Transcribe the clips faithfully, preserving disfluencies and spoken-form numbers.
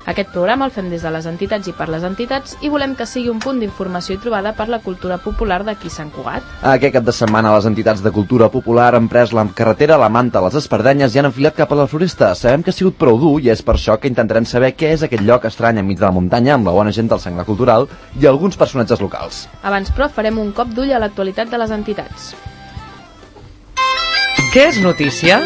Aquest programa el fem des de les entitats i per les entitats i volem que sigui un punt d'informació i trobada per la cultura popular d'aquí Sant Cugat. Aquest cap de setmana les entitats de cultura popular han pres la carretera, la Manta, les Espardenyes i han enfilat cap a la Floresta. Sabem que ha sigut prou dur i és per això que intentarem saber què és aquest lloc estrany enmig de la muntanya amb la bona gent del Senglar Cultural i alguns personatges locals. Abans, però, farem un cop d'ull a l'actualitat de les entitats. Què és notícia?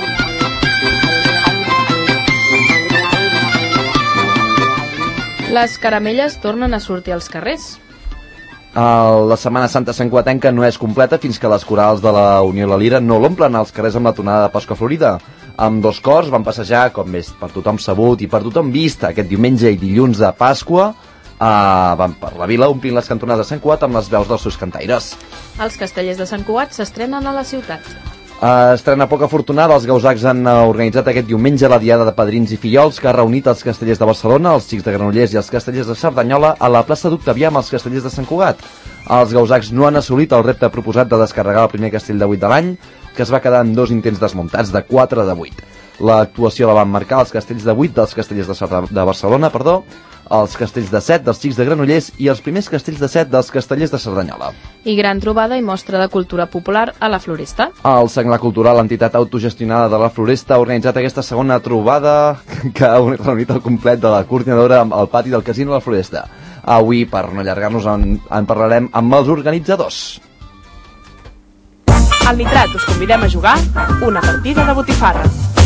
Les caramelles tornen a sortir als carrers. La Setmana Santa santcugatenca no és completa fins que les corals de la Unió i la Lira no l'omplen als carrers amb la tonada de Pasqua Florida. Amb dos cors van passejar, com és per tothom sabut i per tothom vist, aquest diumenge i dilluns de Pasqua, Uh, van per la vila omplint les cantonades de Sant Cugat amb les veus dels seus cantaires. Els castellers de Sant Cugat s'estrenen a la ciutat. Uh, estrena poc afortunada, els gausacs han uh, organitzat aquest diumenge la diada de padrins i fillols que ha reunit els castellers de Barcelona, els xics de Granollers i els castellers de Cerdanyola a la plaça d'Octavià amb els castellers de Sant Cugat. Els gausacs no han assolit el repte proposat de descarregar el primer castell de vuit de l'any, que es va quedar en dos intents desmuntats de quatre de vuit. L'actuació la van marcar els castells de vuit dels castellers de, Sarda, de Barcelona, perdó, els castells de set dels xics de Granollers i els primers castells de set dels castellers de Cerdanyola. I gran trobada i mostra de cultura popular a la Floresta. El Senglar Cultural, l'entitat autogestionada de la Floresta, ha organitzat aquesta segona trobada que ha reunit el complet de la coordinadora al pati del Casino de la Floresta. Avui, per no allargar-nos, en, en parlarem amb els organitzadors. Al Nitrat us convidem a jugar una partida de botifarra.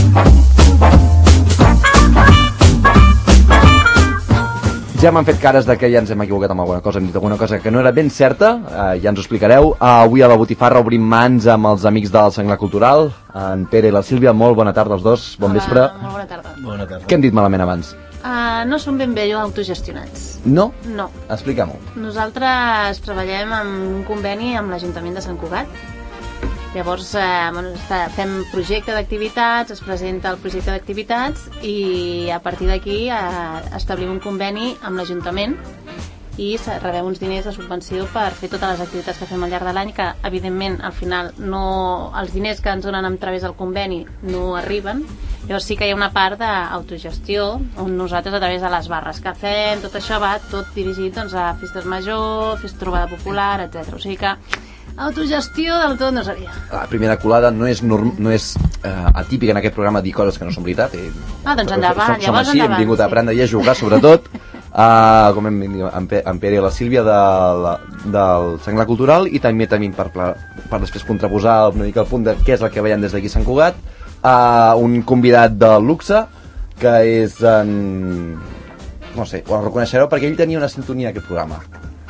Ja m'han fet cares de que ja ens hem equivocat amb alguna cosa, hem dit alguna cosa que no era ben certa, eh, ja ens ho explicareu. Uh, avui a la botifarra obrim mans amb els amics del Senglar Cultural, en Pere i la Sílvia. Molt bona tarda als dos, bon Hola, vespre. Molt bona tarda. Bona tarda. Què hem dit malament abans? Uh, no som ben bé autogestionats. No? No. Explica-m'ho. Nosaltres treballem amb un conveni amb l'Ajuntament de Sant Cugat. Llavors eh, bueno, està, fem projecte d'activitats, es presenta el projecte d'activitats i a partir d'aquí eh, establim un conveni amb l'Ajuntament i rebem uns diners de subvenció per fer totes les activitats que fem al llarg de l'any, que evidentment al final no, els diners que ens donen a través del conveni no arriben. Llavors sí que hi ha una part d'autogestió on nosaltres a través de les barres que fem, tot això va tot dirigit doncs, a festes major, festa trobada popular, etcètera. O sigui que autogestió del tot no seria. La primera colada no és, norm, no és eh, atípic en aquest programa dir coses que no són veritat. I, ah, doncs endavant, som, som llavors així, endavant. Hem vingut sí. a aprendre i a jugar, sobretot, uh, com hem dit, en, en Pere i la Sílvia de, la, del Senglar Cultural, i també tenim per, per després contraposar una mica el punt de què és el que veiem des d'aquí Sant Cugat, uh, un convidat de luxe, que és en... no sé, ho reconeixereu perquè ell tenia una sintonia a aquest programa.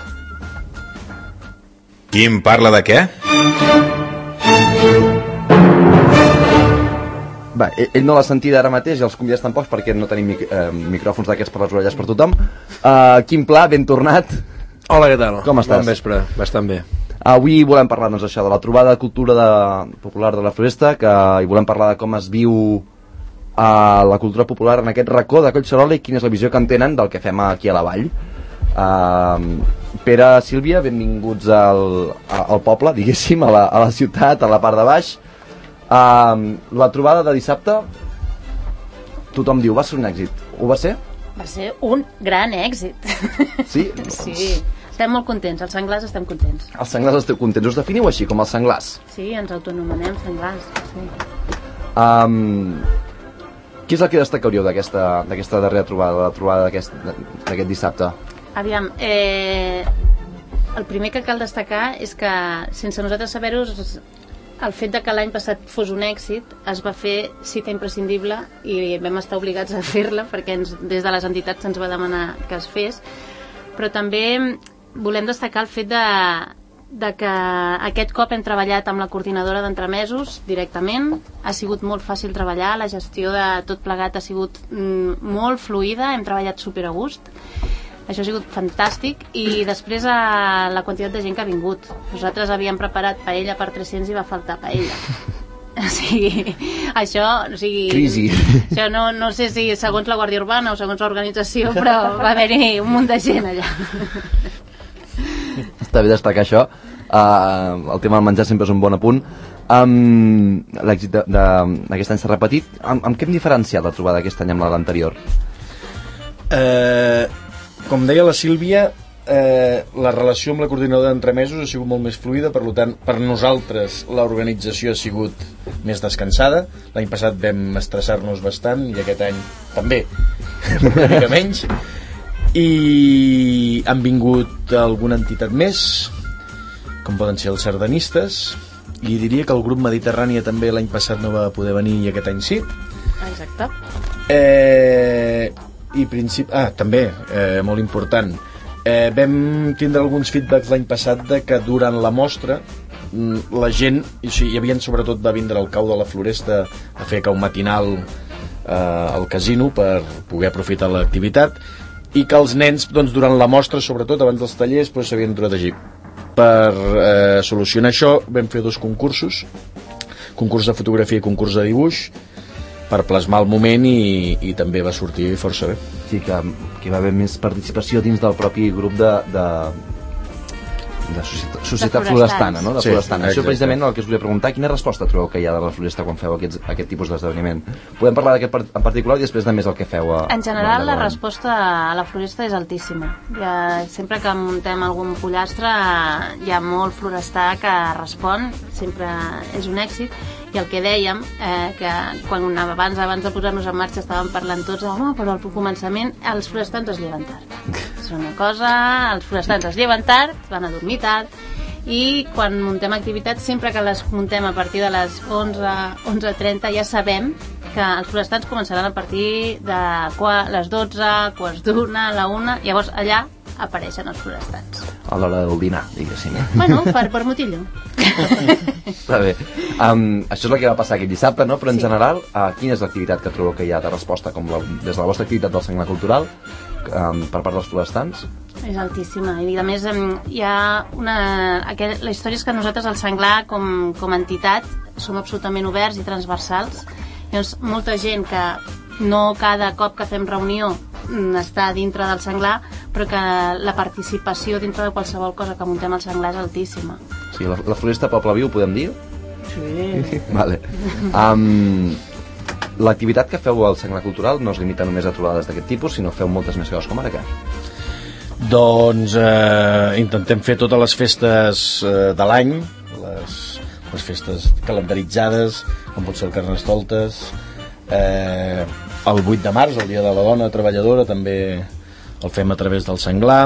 Quim parla de què? Bé, ell no l'ha sentida ara mateix i els convidats tampoc perquè no tenim mic eh, micròfons d'aquests per les orelles per tothom. Uh, Quim Pla, ben tornat. Hola, què tal? Com estàs? Bon vespre, bastant bé. Avui volem parlar doncs, això, de la trobada de cultura de, popular de la Floresta, que hi volem parlar de com es viu uh, la cultura popular en aquest racó de Collserola i quina és la visió que en tenen del que fem aquí a la vall. Uh, Pere, Sílvia, benvinguts al, al poble, diguéssim, a la, a la ciutat, a la part de baix. Uh, la trobada de dissabte, tothom diu, va ser un èxit. Ho va ser? Va ser un gran èxit. Sí? Sí, estem molt contents, els senglars estem contents. Els senglars esteu contents, us definiu així, com els senglars? Sí, ens autonomenem senglars, sí. Um, què és el que destacaríeu d'aquesta darrera trobada, la trobada d'aquest dissabte? Aviam, eh, el primer que cal destacar és que, sense nosaltres saber-ho, el fet de que l'any passat fos un èxit es va fer cita imprescindible i vam estar obligats a fer-la perquè ens, des de les entitats se'ns va demanar que es fes, però també volem destacar el fet de, de que aquest cop hem treballat amb la coordinadora d'entremesos directament, ha sigut molt fàcil treballar, la gestió de tot plegat ha sigut mm, molt fluida, hem treballat super a gust. Això ha sigut fantàstic i després a la quantitat de gent que ha vingut. Nosaltres havíem preparat paella per tres-cents i va faltar paella. O sigui, això, o sigui, crisi. Això no, no sé si segons la Guàrdia Urbana o segons l'organització, però va haver-hi un munt de gent allà. Està bé destacar això. Uh, el tema del menjar sempre és un bon apunt. Um, L'èxit d'aquest any s'ha repetit. Amb, amb què hem diferenciat la trobada aquest any amb l'anterior? Eh, com deia la Sílvia, eh, la relació amb la coordinadora d'entremesos ha sigut molt més fluida, per tant, per nosaltres l'organització ha sigut més descansada. L'any passat vam estressar-nos bastant i aquest any també una mica menys, i han vingut alguna entitat més, com poden ser els sardanistes, i diria que el grup Mediterrània també l'any passat no va poder venir i aquest any sí. Exacte. Eh, i principi... Ah, també, eh, molt important, eh, vam tindre alguns feedbacks l'any passat de que durant la mostra la gent, o sigui, hi havia, sobretot va vindre el cau de la Floresta a fer cau matinal eh, al casino per poder aprofitar l'activitat, i que els nens, doncs, durant la mostra, sobretot abans dels tallers, doncs, s'havien trobat així. Per eh, solucionar això vam fer dos concursos, concurs de fotografia i concurs de dibuix, per plasmar el moment, i, i també va sortir força bé. Sí, que, que hi va haver més participació dins del propi grup de, de, de societat, societat de florestana, no? De sí, florestana. Això exacte. Precisament el que us volia preguntar, quina resposta trobeu que hi ha de la floresta quan feu aquests, aquest tipus d'esdeveniment? Podem parlar d'aquest en particular i després de més el que feu a... En general, la resposta a la floresta és altíssima. Ja, sempre que muntem algun pollastre hi ha molt florestà que respon, sempre és un èxit. I el que dèiem, eh, que quan abans, abans de posar-nos en marxa estàvem parlant tots, home, però al començament els forestans es lleven tard. És una cosa, els forestans es lleven tard, van a dormir tard, i quan muntem activitats, sempre que les muntem a partir de les onze, onze trenta, ja sabem que els forestans començaran a partir de les dotze, quarts d'una, la una, llavors allà apareixen els forestans. A l'hora del dinar, diguéssim. Bueno, per, per motillo. Està bé. Um, això és el que va passar aquest dissabte, no? Però en Sí. general, uh, quina és l'activitat que trobeu que hi ha de resposta, com la, des de la vostra activitat del Senglar Cultural, um, per part dels florestans? És altíssima, i a més em, hi ha una... Aquella, la història és que nosaltres al Senglar com, com a entitat som absolutament oberts i transversals. Llavors, molta gent que no cada cop que fem reunió està dintre del Senglar, però que la participació dintre de qualsevol cosa que muntem al Senglar és altíssima. Sí, la, la floresta Poble Viu, podem dir? Sí. Vale. Um, l'activitat que feu al Senglar Cultural no es limita només a trobades d'aquest tipus, sinó feu moltes més coses, com ara què? Doncs eh, intentem fer totes les festes eh, de l'any, les, les festes calendaritzades, com pot ser el Carnestoltes, eh, el vuit de març, el dia de la dona treballadora, també el fem a través del Senglar,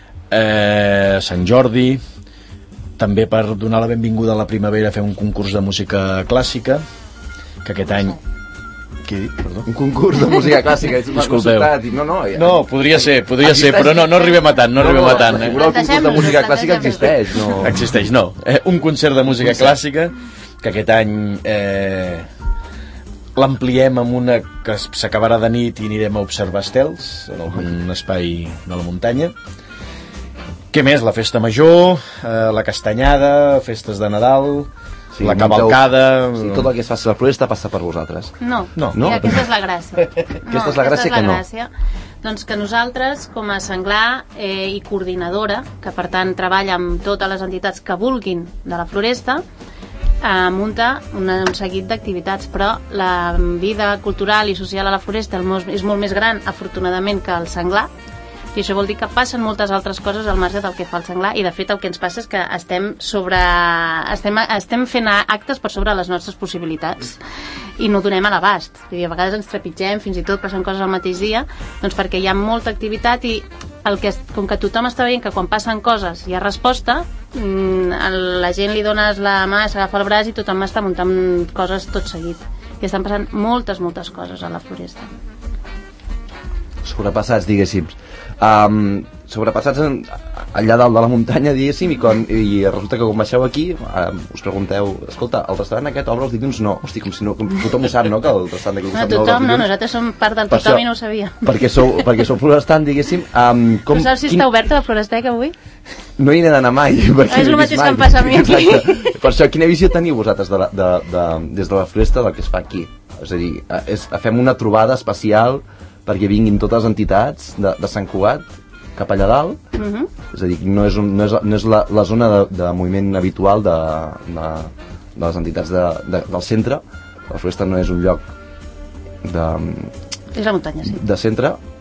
eh, Sant Jordi, també per donar la benvinguda a la primavera fem un concurs de música clàssica, que aquest any... Què he dit? Perdó? Un concurs de música clàssica. Disculpeu. No, no, No, podria ser, podria ser, Existeix? però no, no arribem a tant, no, no arribem a tant. Eh? El concurs de música clàssica existeix, no? Existeix, no. Eh, un concert de música clàssica, que aquest any eh, l'ampliem amb una que s'acabarà de nit i anirem a observar estels en algun espai de la muntanya. Què més? La festa major, eh, la castanyada, festes de Nadal, sí, la cavalcada... Sí, tot el que es faci a la floresta passa per vosaltres. No, No. No? I aquesta és la gràcia. Aquesta és la gràcia que no. gràcia. Doncs que nosaltres, com a Senglar eh, i coordinadora, que per tant treballa amb totes les entitats que vulguin de la floresta, eh, munta una, un seguit d'activitats, però la vida cultural i social a la floresta és molt més gran, afortunadament, que el Senglar, i això vol dir que passen moltes altres coses al marge del que fa el Senglar, i de fet el que ens passa és que estem sobre estem, estem fent actes per sobre les nostres possibilitats i no donem a l'abast, i a vegades ens trepitgem, fins i tot passen coses al mateix dia, doncs perquè hi ha molta activitat, i el que, com que tothom està veient que quan passen coses hi ha resposta, la gent li dones la mà, s'agafa el braç i tothom està muntant coses tot seguit, i estan passant moltes, moltes coses a la floresta. Sobrepassats, diguéssim. Um, sobrepassats en, allà dalt de la muntanya, diguéssim, i, quan, i resulta que quan baixeu aquí um, us pregunteu, escolta, el restaurant aquest obre els dilluns? No, hosti, com si no, com tothom ho sap, no? Que el restaurant d'aquí No, tothom, no, nosaltres som part del Per tothom això- i no ho sabia. perquè sou, perquè sou florestant, diguéssim. Um, com, Tu saps si està oberta la Florestec avui? No hi he d'anar mai. Ah, és el mateix que em passa a mi aquí. Exacte. Per això, quina visió teniu vosaltres de la, de, de, des de la floresta del que es fa aquí? És a dir, és, fem una trobada especial perquè vinguin totes les entitats de, de Sant Cugat cap allà dalt, Uh -huh. és a dir, no és, un, no és, no és la, la zona de, de moviment habitual de, de, de les entitats de, de, del centre. La floresta no és un lloc de, És la muntanya, sí. de centre,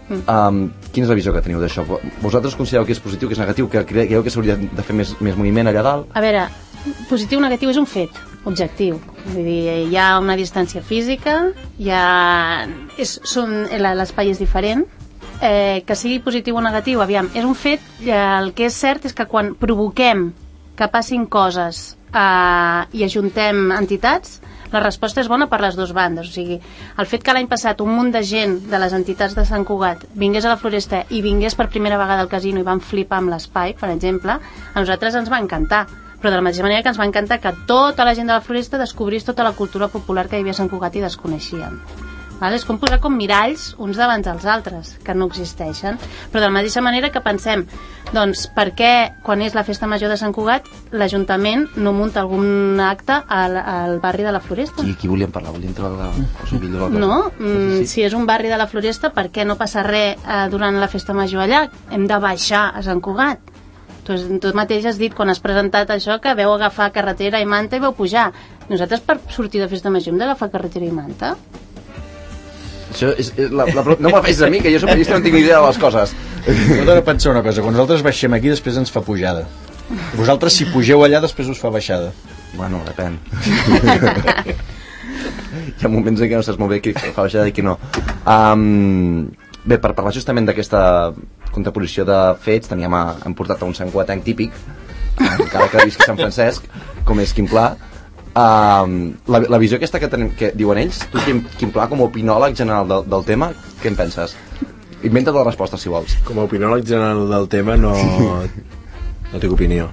Mm. Um, quina és la visió que teniu d'això? Vosaltres considereu que és positiu, que és negatiu, que creieu que s'hauria de fer més, més moviment allà dalt? A veure, positiu o negatiu és un fet objectiu. Vull dir, hi ha una distància física, hi ha... És, són, l'espai és diferent. Eh, que sigui positiu o negatiu, aviam, és un fet, el que és cert és que quan provoquem que passin coses eh, i ajuntem entitats, la resposta és bona per les dues bandes. O sigui, el fet que l'any passat un munt de gent de les entitats de Sant Cugat vingués a la Floresta i vingués per primera vegada al casino i van flipar amb l'espai, per exemple, a nosaltres ens va encantar. Però de la mateixa manera que ens va encantar que tota la gent de la Floresta descobrís tota la cultura popular que hi havia a Sant Cugat i desconeixien. Val? És com posar com miralls uns davant dels altres, que no existeixen. Però de la mateixa manera que pensem, doncs, per què quan és la festa major de Sant Cugat l'Ajuntament no munta algun acte al, al barri de la Floresta? I qui volíem parlar? Volíem treure la cosa? No, mm, si és un barri de la Floresta, per què no passa res eh, durant la festa major allà? Hem de baixar a Sant Cugat. Tu, tu mateix has dit, quan has presentat això, que veu agafar carretera i manta i veu pujar. Nosaltres per sortir de festa major hem d'agafar carretera i manta? Això és, és la, la, no me facis a mi, que jo som periodista i no tinc ni idea de les coses. Heu de pensar una cosa, quan nosaltres baixem aquí després ens fa pujada. Vosaltres si pugeu allà després us fa baixada. Bueno, depèn. Hi ha moments en què no saps molt bé qui fa baixada i qui no. Um, bé, per parlar justament d'aquesta contraposició de fets, teníem a, hem portat a un Sant Cugatenc típic, encara que visqui Sant Francesc, com és Quim Pla. Uh, la, la visió aquesta que, tenim, que diuen ells, tu Quim, Quim Pla, com a opinòleg general del, del tema, què en penses? Inventa't la resposta si vols. Com a opinòleg general del tema no, no tinc opinió.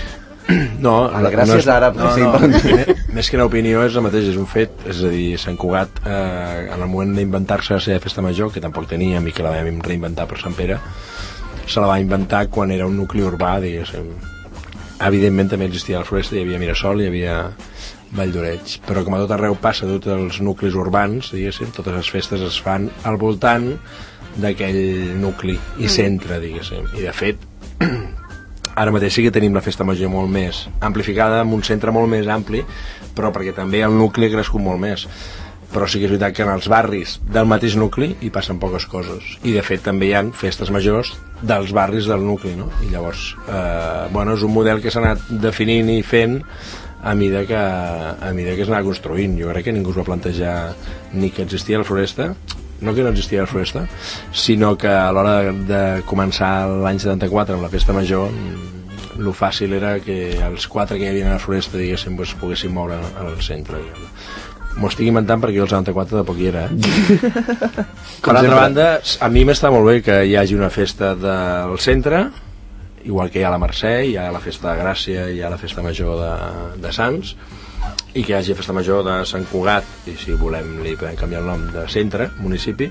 No, la gràcia no és ara no, no, no, més que una opinió és el mateix, és un fet. És a dir, Sant Cugat eh, en el moment d'inventar-se la seva festa major, que tampoc teníem i que la vam reinventar per Sant Pere, se la va inventar quan era un nucli urbà, diguéssim. Evidentment també existia la Floresta, hi havia Mirasol, hi havia Vall d'Oreig, però com a tot arreu passa, tots els nuclis urbans, diguéssim, totes les festes es fan al voltant d'aquell nucli i centre, diguéssim. I de fet, ara mateix sí que tenim la festa major molt més amplificada, amb un centre molt més ampli, però perquè també el nucli ha crescut molt més. Però sí que és veritat que en els barris del mateix nucli hi passen poques coses. I de fet també hi ha festes majors dels barris del nucli, no? I llavors, eh, bueno, és un model que s'ha anat definint i fent a mida que, a mida que es anava construint. Jo crec que ningú es va plantejar ni que existia la Floresta, no que no existia la Floresta, sinó que a l'hora de, de començar l'any setanta-quatre amb la festa major, lo fàcil era que els quatre que hi havia a la Floresta, diguéssim, pues, poguessin moure al centre. M'ho estic inventant perquè jo el setanta-quatre de poc hi era, eh? Per altra banda, a mi m'està molt bé que hi hagi una festa del centre, igual que hi ha la Mercè, hi ha la festa de Gràcia, hi ha la festa major de, de Sants, i que hi hagi festa major de Sant Cugat, i si volem li podem canviar el nom de centre, municipi,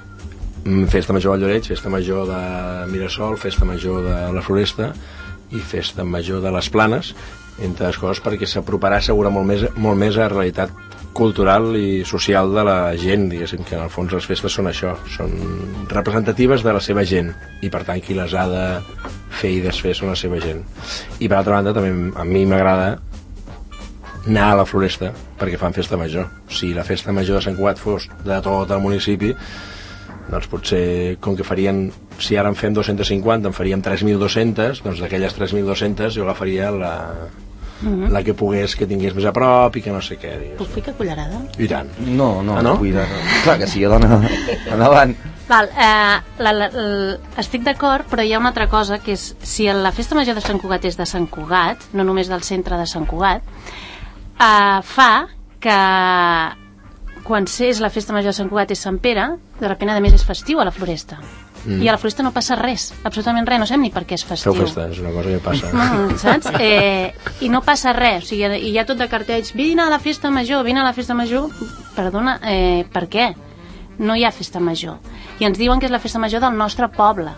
festa major de Lloret, festa major de Mirasol, festa major de la Floresta i festa major de les Planes, entre les coses perquè s'aproparà segura molt més, molt més a la realitat cultural i social de la gent, diguéssim, que en el fons les festes són això, són representatives de la seva gent i per tant qui les ha de fer i desfer són la seva gent. I per altra banda també a mi m'agrada anar a la Floresta perquè fan festa major. Si la festa major de Sant Cugat fos de tot el municipi, doncs potser com que farien, si ara en fem dos-centes cinquanta en faríem tres mil dos-centes, doncs d'aquelles tres mil dos-centes jo agafaria la Uh-huh. la que pogués, que tingués més a prop i que no sé què. Digues. Puc ficar cullerada? I tant. No, no, ah, no? Cuida. Clar que sí, dona. Endavant. Val, eh, la, la, la, estic d'acord, però hi ha una altra cosa, que és, si la festa major de Sant Cugat és de Sant Cugat, no només del centre de Sant Cugat, eh, fa que quan és la festa major de Sant Cugat és Sant Pere, de repente a més és festiu a la Floresta. Mm. I a la Floresta no passa res, absolutament res, no sabem ni per què és festiu. Feu festa, és una cosa que passa. Mm, saps? Eh, I no passa res, o sigui, i hi ha tot de cartells, vine a la festa major, vine a la festa major, perdona, eh, per què? No hi ha festa major. I ens diuen que és la festa major del nostre poble.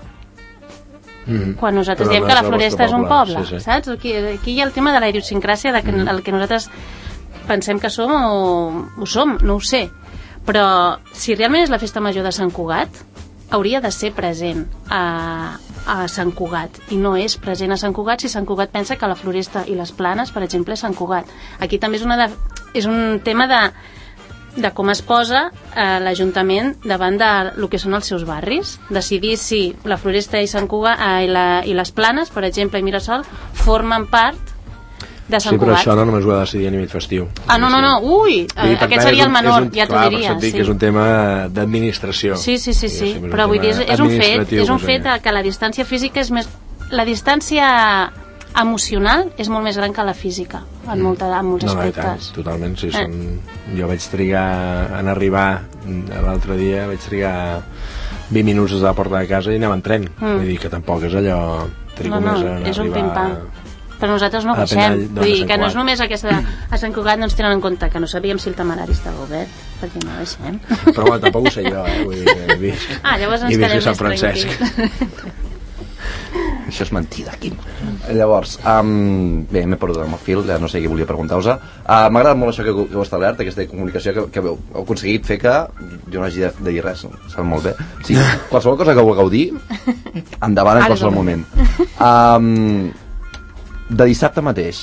Mm. Quan nosaltres però diem que la Floresta és un poble, sí, sí. Saps? Aquí, aquí hi ha el tema de la idiosincràsia, de que, mm. el que nosaltres pensem que som o ho som, no ho sé. Però si realment és la festa major de Sant Cugat, hauria de ser present a, a Sant Cugat i no és present a Sant Cugat si Sant Cugat pensa que la Floresta i les Planes, per exemple, és Sant Cugat. Aquí també és, una de, és un tema de de com es posa eh, l'Ajuntament davant de lo que són els seus barris. Decidir si la Floresta i Sant Cugat eh, i, la, i les Planes, per exemple, i Mirasol, formen part de Sant Sí, però Cugat. això no només ho ha de decidir a nivell festiu. Ah, no, no, no, ui, eh, aquest seria el menor, ja t'ho diria. Clar, per Sí. que és un tema d'administració. Sí, sí, sí, sí. Però vull dir, és, és un fet, és un fet que la distància física és més... La distància emocional és molt més gran que la física, en, molta, en molts no, no, aspectes. tant, totalment, sí, Eh. són... Jo vaig trigar en arribar l'altre dia, vaig trigar vint minuts des de la porta de casa i anem en tren. Mm. Vull dir que tampoc és allò... Trigo No, no, més en és un arribar... pim-pam. Però nosaltres no a baixem. Penall, Vull dir Sant que no és Cugat. només aquesta... A Sant Cugat no ens tenen en compte, que no sabíem si el temerari estava obert, perquè no baixem. Però bueno, tampoc ho sé jo, eh? Vull dir que he vist... Ah, llavors ens he vist quedem que Sant més Francesc. tranquils. Això és mentida, Quim. Llavors, um, bé, m'he perdut amb el fil, ja no sé què volia preguntar-vos. Uh, M'ha agradat molt això que, que heu establert, aquesta comunicació que, que heu, heu aconseguit fer que jo no hagi de, de dir res, no? Sap molt bé. Sí, qualsevol cosa que vulgueu dir, endavant en qualsevol moment. Um, de dissabte mateix,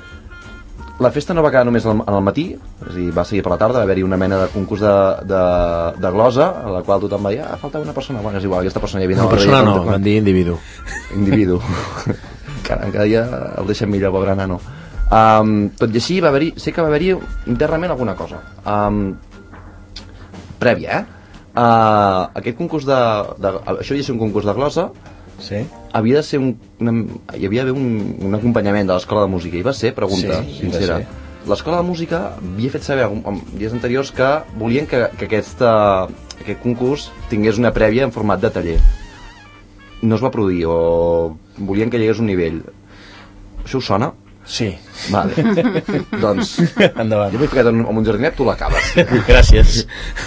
la festa no va quedar només en el matí, és a dir, va seguir per la tarda, va haver-hi una mena de concurs de, de, de glosa, a la qual tothom va dir, ah, falta una persona, bueno, és igual, aquesta persona ja havia... No, persona no, van dir individu. Individu. Cada, cada dia el deixen millor, pobre nano. Um, tot i així, va haver-hi, sé que va haver-hi internament alguna cosa. Um, prèvia, eh? Uh, aquest concurs de, de... Això havia de ser un concurs de glosa, Sí. havia de ser un, una, hi havia d'haver un, un acompanyament de l'escola de música, i va ser, pregunta Sí, sincera, va ser. l'escola de música havia fet saber en, en dies anteriors que volien que, que aquesta, aquest concurs tingués una prèvia en format de taller. No es va produir, o volien que hi hagués un nivell. Això us sona? Sí. Vale. Doncs Endavant. jo m'he ficat en, en un jardinet, tu l'acabes. Gràcies.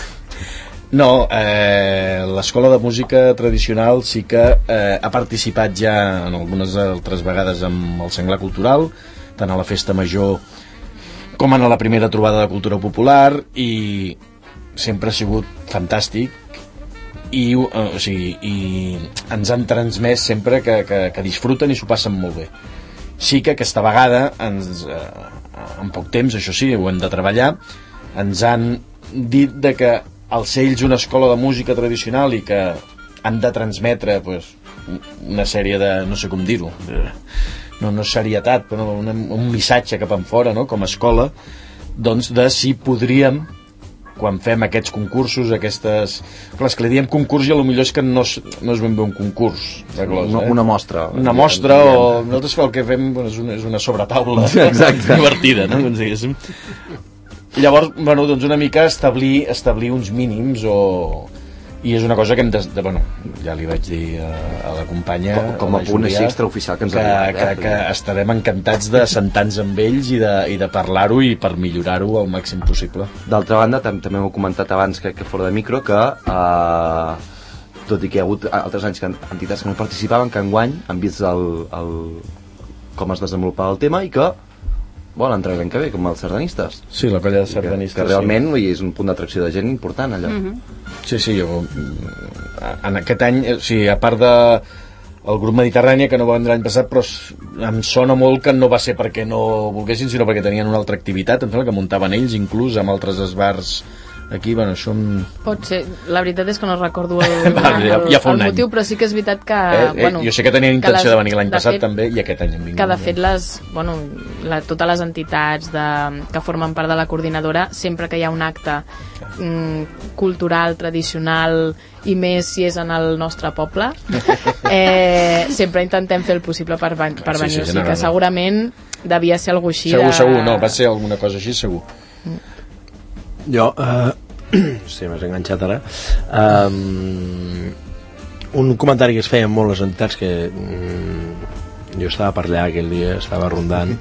No, eh, l'escola de música tradicional sí que eh, ha participat ja en algunes altres vegades amb el Senglar Cultural, tant a la Festa Major com en la primera trobada de cultura popular, i sempre ha sigut fantàstic i, eh, o sigui, i ens han transmès sempre que, que, que disfruten i s'ho passen molt bé. Sí que aquesta vegada ens, eh, en poc temps, això sí, ho hem de treballar, ens han dit de que al ser ells una escola de música tradicional i que han de transmetre pues, una sèrie de, no sé com dir-ho, no, no serietat, però un, un missatge cap en fora, no? Com a escola, doncs de si podríem, quan fem aquests concursos, aquestes... Clar, és que li diem concurs i potser és que no és, no és ben bé un concurs de glosa, Una, eh? una mostra. Una mostra, o nosaltres el que fem bueno, és, una, és una sobretaula Exacte. divertida, no? Com diguéssim. I llavors, bueno, doncs una mica establir, establir uns mínims o... i és una cosa que hem de, de bueno, ja li vaig dir a, a la companya, Com, com a, a la punt Júlia, així extraoficial que ens que, ha arribat, que, que estarem encantats de sentar-nos amb ells i de, i de parlar-ho i per millorar-ho al màxim possible. D'altra banda, tam també m'ho comentat abans que, que fora de micro, que eh, tot i que hi ha hagut altres anys que entitats que no participaven, que enguany han vist el, el, com es desenvolupava el tema i que volen entrar l'any que ve, com els sardanistes. Sí, la colla de sardanistes. Que, que realment sí. És un punt d'atracció de gent important allò. Mm -hmm. Sí, sí, jo en aquest any, o sigui, a part de el grup Mediterrània, que no va vendre l'any passat, però em sona molt que no va ser perquè no volguessin, sinó perquè tenien una altra activitat, em sembla que muntaven ells, inclús amb altres esbars aquí, bueno, això... Em... Pot ser, la veritat és que no recordo el, vale, ja, ja fa un el any. motiu, però sí que és veritat que... Eh, eh, bueno, jo sé que tenien intenció les, de venir l'any passat fet, també, i aquest any han vingut. Que de fet les, bueno, la, totes les entitats de, que formen part de la coordinadora, sempre que hi ha un acte mm, cultural, tradicional, i més si és en el nostre poble, eh, sempre intentem fer el possible per, per sí, venir, sí, o sigui que segurament devia ser algú així segur, de... segur, no, va ser alguna cosa així, segur. Jo, uh, sí, m'has enganxat ara. Um, un comentari que es feia molt les entitats que um, jo estava per allà aquell dia, estava rondant,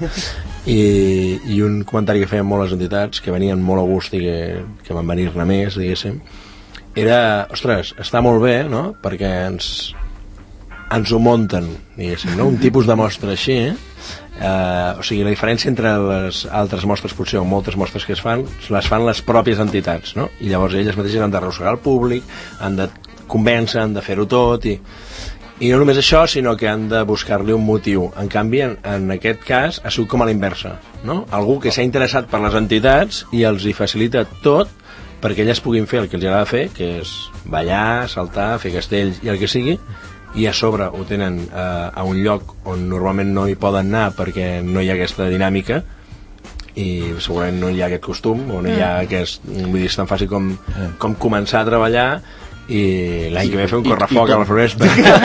i, i un comentari que feien molt les entitats, que venien molt a gust i que, que van venir-ne més, diguéssim, era, ostres, està molt bé, no?, perquè ens, ens ho munten, diguéssim, no?, un tipus de mostra així, eh? Uh, o sigui, la diferència entre les altres mostres, potser, o moltes mostres que es fan, les fan les pròpies entitats, no? I llavors elles mateixes han d'arrossegar el públic, han de convèncer, han de fer-ho tot, i, I no només això, sinó que han de buscar-li un motiu. En canvi, en, en aquest cas, ha sigut com a la inversa, no? Algú que s'ha interessat per les entitats i els hi facilita tot perquè elles puguin fer el que els agrada fer, que és ballar, saltar, fer castells i el que sigui, i a sobre ho tenen eh, a un lloc on normalment no hi poden anar perquè no hi ha aquesta dinàmica, i segurament no hi ha aquest costum, o no hi ha aquest... Vull dir, és tan fàcil com, com començar a treballar, i l'any sí, que ve fer un correfoc a la floresta.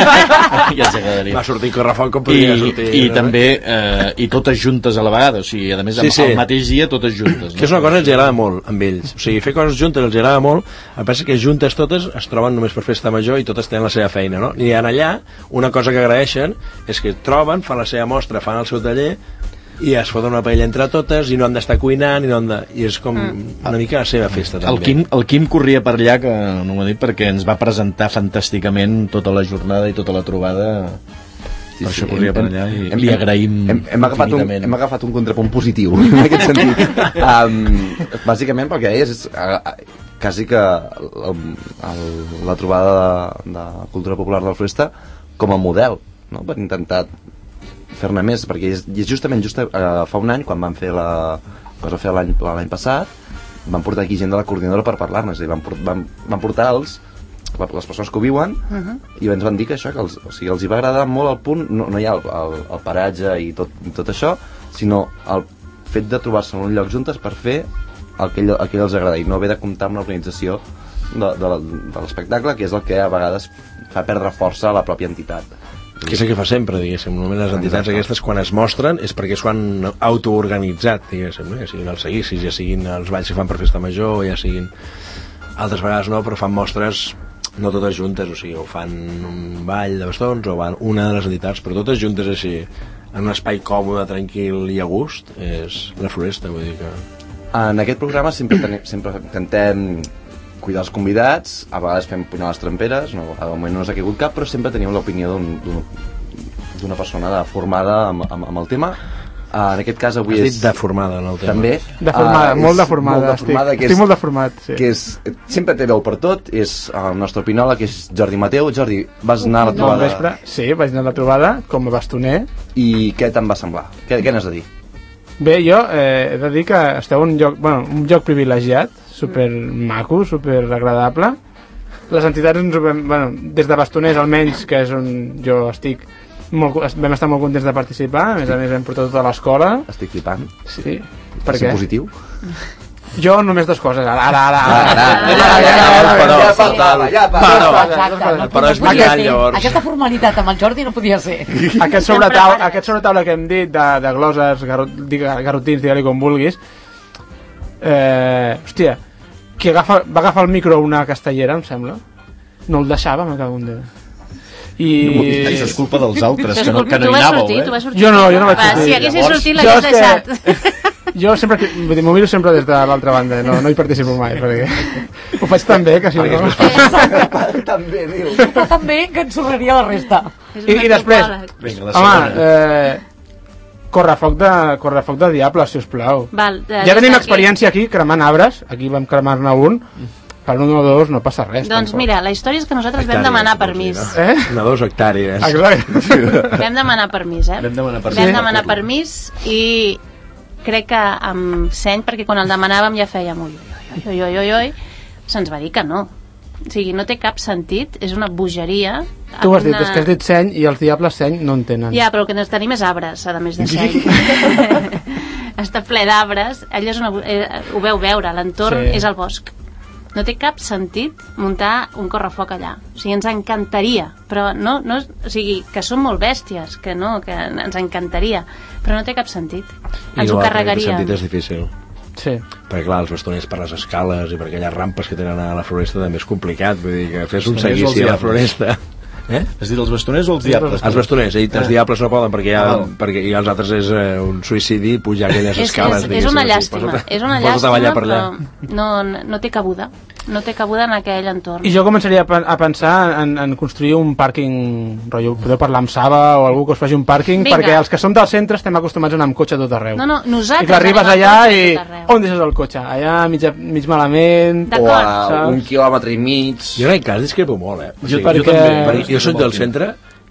Ja ens agradaria. Va sortir correfoc com podria I, sortir. I no? també, eh, i totes juntes a la vegada, o sigui, a més, sí, sí. el mateix dia totes juntes. No? Que és una cosa que els agrada molt amb ells. O sigui, fer coses juntes els agrada molt, el que passa que juntes totes es troben només per festa major i totes tenen la seva feina, no? I en allà, una cosa que agraeixen és que troben, fan la seva mostra, fan el seu taller, i es foten una paella entre totes i no han d'estar cuinant i, no han de... I és com mm. una mica la seva festa també. El Quim, el Quim corria per allà, que no m'ho he dit, perquè ens va presentar fantàsticament tota la jornada i tota la trobada. Sí, per això corria hem, per allà i hem, li agraïm hem, hem, agafat un, hem agafat un contrapunt positiu en aquest sentit. um, bàsicament perquè és, és uh, quasi que el, el, la trobada de, de cultura popular de la Floresta com a model, no? Per intentar fer-ne més, perquè és, és justament just, uh, fa un any, quan vam fer la cosa fer l'any l'any passat, vam portar aquí gent de la coordinadora per parlar-ne, és a dir, vam, vam, vam portar els, les persones que ho viuen, uh-huh. i ens van dir que això, que els, o sigui, els hi va agradar molt el punt, no, no hi ha el, el, el paratge i tot, tot això, sinó el fet de trobar-se en un lloc juntes per fer el que, el que els agrada, i no haver de comptar amb l'organització de, de, de l'espectacle, que és el que a vegades fa perdre força a la pròpia entitat. Que és el que fa sempre, diguéssim. Normalment les entitats Exacte. Aquestes, quan es mostren, és perquè s'ho han autoorganitzat, diguéssim, no? Ja siguin els seguicis, ja siguin els balls que fan per festa major, ja siguin... Altres vegades no, però fan mostres no totes juntes, o sigui, o fan un ball de bastons, o van una de les entitats, però totes juntes així, en un espai còmode, tranquil i a gust, és la Floresta, vull dir que... En aquest programa sempre, tenim, sempre intentem cuidar els convidats, a vegades fem punyar les tramperes, no, al moment no ens ha caigut cap, però sempre tenim l'opinió d'una persona de, formada amb, amb, amb el tema. Uh, en aquest cas avui Has és... dit deformada en el tema. També. Deformada, uh, molt deformada. Molt deformada estic, que és, estic molt deformat, sí. Que és, sempre té veu per tot, és el nostre opinòleg, que és Jordi Mateu. Jordi, vas anar a la trobada... Vespre, sí, vaig anar a la trobada com a bastoner. I què te'n va semblar? Què, què n'has de dir? Bé, jo eh, he de dir que esteu en un lloc, bueno, un lloc privilegiat, super maco, super agradable. Les entitats ens ho vam, bueno, des de bastoners almenys, que és on jo estic, molt, vam estar molt contents de participar. A més a més vam portar tota l'escola. Estic flipant. Sí. Per què? Positiu? Jo només dues coses, ara, ara, ara, ara, ja faltava, ja faltava. Però és brillant, llavors. Aquesta formalitat amb el Jordi no podia ser. Aquest sobretaula, aquest sobretaula que hem dit de, de gloses, garrotins, digue-li com vulguis, eh, hòstia, qui agafa, va agafar el micro una castellera, em sembla, no el deixava, me cago en Déu. I... No, això és culpa dels altres, que no, que no hi anàveu, eh? Jo no, jo no vaig sortir. Si haguessis sortit l'hagués deixat. Jo sempre, m'ho miro sempre des de l'altra banda, no, no hi participo mai, perquè ho faig tan bé que si no... Tan bé, diu. Fa tan bé que ensorraria la resta. I, i després, home, eh, correfoc de, correfoc de diable, sisplau. Val, de, ja tenim experiència aquí, cremant arbres, aquí vam cremar-ne un, per un o dos no passa res. Doncs tampoc. Mira, la història és que nosaltres vam demanar permís. Eh? Una dos hectàrees. Exacte. Vam demanar permís, eh? Vam demanar permís. Vam demanar permís i crec que amb seny, perquè quan el demanàvem ja fèiem ui, ui, ui, ui, ui, ui, se'ns va dir que no. O sigui, no té cap sentit, és una bogeria. Tu ho has dit, una... és que has dit seny i els diables seny no en tenen. Ja, però el que tenim és arbres, a més de seny. Està ple d'arbres, allò és una... eh, ho veu veure, l'entorn sí. És el bosc. No té cap sentit muntar un correfoc allà. O sigui, ens encantaria, però no, no, o sigui, que són molt bèsties, que no, que ens encantaria, però no té cap sentit. Ens ho carregaria. El sentit és difícil. Sí. Perquè clar, els bastoners per les escales i per aquelles rampes que tenen a la floresta també és complicat, vull dir que fes un seguici a la floresta. Eh? Has dit els bastoners o els diables? Els bastoners, he dit els diables no poden perquè, ha, oh. perquè i els altres és uh, un suïcidi pujar aquelles és, escales. És, és una llàstima, posa, és una llàstima, però no, no té cabuda. No té cabuda en aquell entorn. I jo començaria a pensar en, en construir un pàrquing, rotllo, podeu parlar amb Saba o algú que us faci un pàrquing, Vinga. Perquè els que som del centre estem acostumats a anar amb cotxe tot arreu. No, no, nosaltres I que arribes allà i on deixes el cotxe? Allà mig, mig malament, o a un quilòmetre i mig. Jo en aquest cas discrepo molt, eh? O sigui, jo, jo, també, perquè jo soc del centre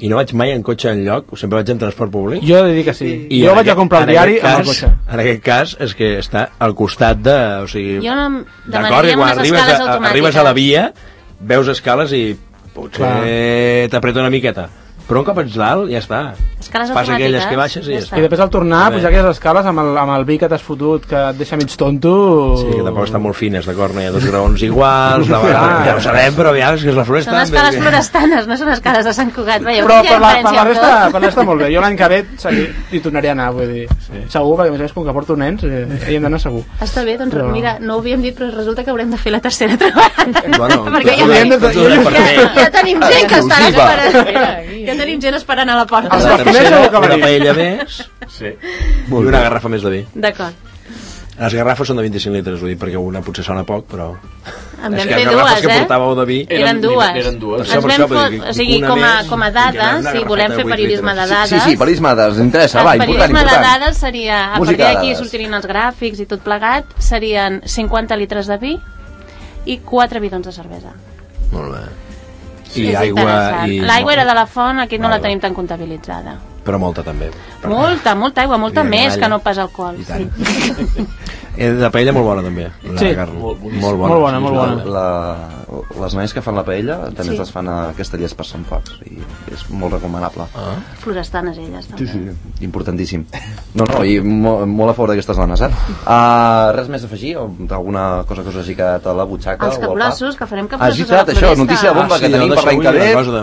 i no vaig mai en cotxe enlloc, sempre vaig en transport públic. Jo he de dir que sí. I jo vaig a comprar el diari cas, amb el cotxe. En aquest cas és que està al costat de... O sigui, jo no d'acord, que quan arribes a, arribes a la via, veus escales i potser t'apreta una miqueta. Però un cop ets dalt, ja està. Escales passa aquelles que baixes i ja està. I després al tornar, pujar aquelles escales amb el, amb el vi que t'has fotut, que et deixa mig tonto... Sí, que tampoc estan molt fines, d'acord? No hi ha dos graons iguals, la barra, ja ho sabem, però aviam, és que és la floresta... Són escales florestanes, no són escales de Sant Cugat. Veieu, però per la, per, la resta, per la resta molt bé. Jo l'any que ve seguir, hi tornaré a anar, vull dir. Sí. Segur, perquè a més a més, com que porto nens, eh, hi hem d'anar segur. Està bé, doncs però... mira, no ho havíem dit, però resulta que haurem de fer la tercera trobada. Bueno, perquè ja, ja, ja, ja tenim gent que està esperant. Ja tenim gent esperant a la porta. La tercera, una paella més sí. I una garrafa més de vi. D'acord. Les garrafes són de vint-i-cinc litres, ho dic, perquè una potser sona poc, però... En vam fer dues, que portàveu de vi... Eren dues. Eren dues. Ens vam fot... O sigui, com a, com a dada, si volem fer periodisme de dades... Sí, sí, periodisme de dades, interessa, va, important, important. Periodisme de dades seria, a partir d'aquí sortirien els gràfics i tot plegat, serien cinquanta litres de vi i quatre bidons de cervesa. Molt bé. I aigua... I... L'aigua era de la font, aquí no la tenim tan comptabilitzada. Però molta també. Molta, molta aigua, molta més que no pas alcohol. I tant. Sí. La paella molt bona també. La sí, carn, molt, molt bona. Molt bona, molt bona. La, la, les noies que fan la paella també sí. Les fan a Castellers per Sant Foc i és molt recomanable. Ah. Florestanes elles també. Sí, sí, importantíssim. No, no, i molt, molt a favor d'aquestes dones, eh? Uh, res més a afegir? Alguna cosa que us hagi quedat a la butxaca? Els capgrossos, que farem capgrossos ah, a la floresta. Això, notícia de bomba ah, sí, que tenim per l'any que ve. Una cosa,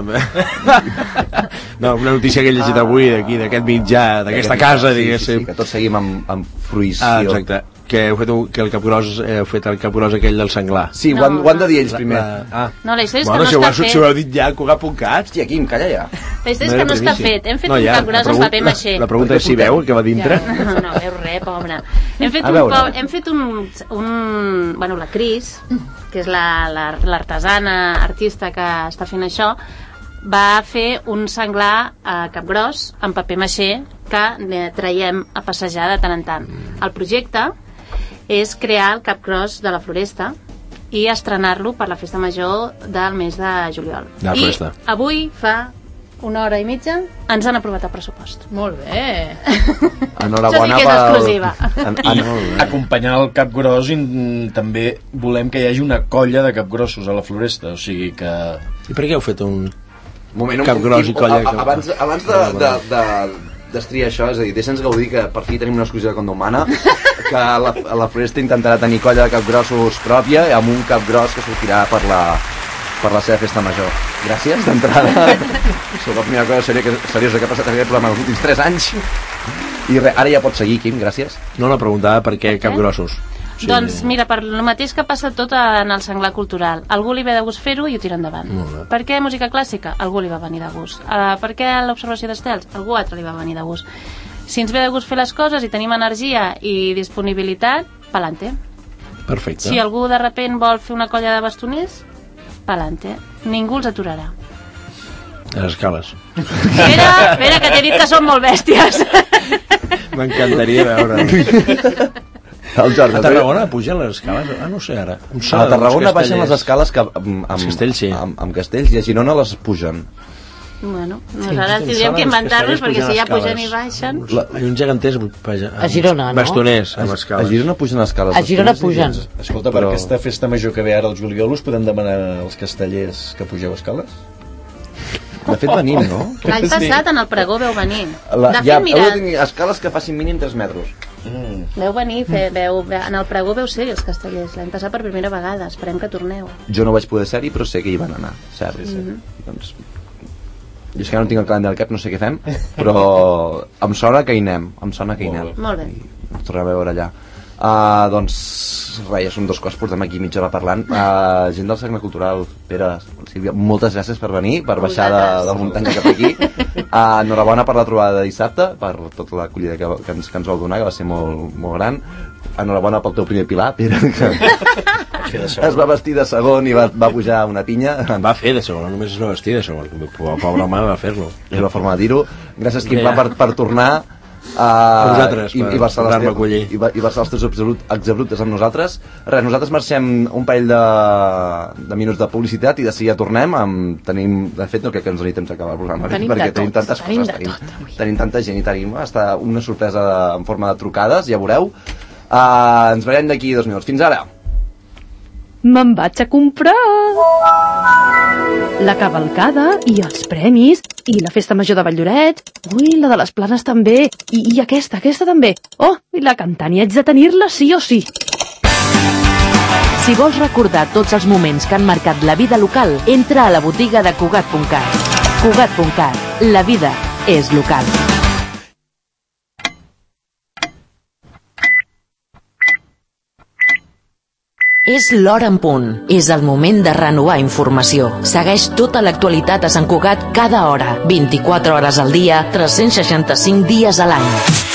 també. No, una notícia que he llegit avui d'aquí, d'aquest mitjà, d'aquesta casa, sí, diguéssim. Sí, sí, que tots seguim amb, amb fruïció. Ah, exacte. Que heu fet, un, que el capgròs, heu fet el capgròs aquell del senglar. Sí, no. ho, han, ho han de dir ells primer. La, la, ah. No, la història és bueno, que no si està fet. fet. Si ho heu dit ja, Cugat punt cat. Hòstia, Quim, calla ja. La història és no que no està fet. Hem fet no, ja, un capgròs amb paper maixé. La, la pregunta és si veu que va dintre. Ja, no, no veu res, pobre. Hem fet, un, po, hem fet un, un... Bueno, la Cris, que és l'artesana la, la, artista que està fent això, va fer un senglar a capgròs amb paper maixé que traiem a passejar de tant en tant. El projecte és crear el capgròs de la floresta i estrenar-lo per la festa major del mes de juliol. De I floresta. Avui fa una hora i mitja ens han aprovat el pressupost. Molt bé. Enhorabona Això sí que és exclusiva. En, en, acompanyant el capgròs també volem que hi hagi una colla de capgrossos a la floresta, o sigui que... I per què heu fet un moment, capgròs i colla? A, a, abans, abans de, de, de, d'estriar això, és a dir, deixa'ns gaudir que per fi tenim una exclusiva condomana, que la, la floresta intentarà tenir colla de capgrossos pròpia amb un capgros que sortirà per la, per la seva festa major. Gràcies d'entrada. Sóc la primera cosa seriosa que, seriosa que ha passat en aquest programa els últims tres anys. I re, ara ja pots seguir, Quim, gràcies. No, la preguntava per què capgrossos. Sí. Doncs mira, per el mateix que passa tot en el senglar cultural. Algú li ve de gust fer-ho i ho tira endavant. Per què música clàssica? Algú li va venir de gust. Uh, per què l'observació d'estels? Algú altre li va venir de gust. Si ens ve de gust fer les coses i tenim energia i disponibilitat, pa'lante. Perfecte. Si algú de repent vol fer una colla de bastoners, pa'lante. Ningú els aturarà. Les escales. Espera, espera, que t'he dit que són molt bèsties. M'encantaria veure. El Jordi, a Tarragona pugen les escales? Ah, no sé ara. Un a Tarragona baixen les escales que, amb, amb, castells, sí. amb, amb castells i a Girona les pugen. Bueno, nosaltres tindríem que inventar-los perquè si ja pugen i baixen... La, hi ha un geganters a Girona, no? Bastoners amb escales. A Girona pugen escales. A Girona pugen. Escolta, per aquesta festa major que ve ara al juliol us podem demanar als castellers que pugeu escales? De fet venim, no? L'any passat en el pregó veu venir. La, de fet, ja, mira... heu de tenir escales que facin mínim tres metres. Mm. Veu venir, fe, veu, en el pregó veu ser els castellers. L'any passat per primera vegada, esperem que torneu. Jo no vaig poder ser-hi, però sé que hi van anar, cert. Sí, sí. Mm-hmm. Doncs, jo és que no tinc el calendari al cap, no sé què fem, però em sona que hi anem, em sona que hi anem. Molt bé. I ens tornem a veure allà. Uh, doncs, res, ja són dos coses, portem aquí mitja hora parlant. Uh, gent del Cercle Cultural, Pere, Sílvia, moltes gràcies per venir, per baixar de, de la muntanya cap aquí. Uh, enhorabona per la trobada de dissabte, per tota l'acollida que, que, ens, que ens vau donar, que va ser molt, molt gran. Enhorabona pel teu primer pilar, Pere, que es va vestir de segon i va, va pujar una pinya. Va fer de segon, només es va vestir de segon. Pobre home va fer-lo. És la forma de dir-ho. Gràcies, Quim, ja. per, per tornar. Uh, vosaltres, i, per i versar les posar-me a teves- collir. i, ve- i versar els teus exabrut- exabruptes amb nosaltres. Res, nosaltres marxem un parell de, de minuts de publicitat i de seguida tornem amb, tenim, de fet no crec que ens doni temps d'acabar el programa Tenim perquè de tenim tot, tantes tenim coses, de tenim, tot, avui. tenim tanta gent i tenim hasta una sorpresa de, en forma de trucades, ja veureu. Uh, ens veurem d'aquí dos minuts. Fins ara. Me'n vaig a comprar la cavalcada i els premis i la festa major de Valldorets. Ui, la de les Planes també. I, i aquesta, aquesta també. Oh, i la cantant i haig de tenir-la sí o sí. Si vols recordar tots els moments que han marcat la vida local, entra a la botiga de Cugat punt cat. Cugat punt cat. La vida és local. És l'hora en punt. És el moment de renovar informació. Segueix tota l'actualitat a Sant Cugat cada hora, vint-i-quatre hores al dia, tres-cents seixanta-cinc dies a l'any.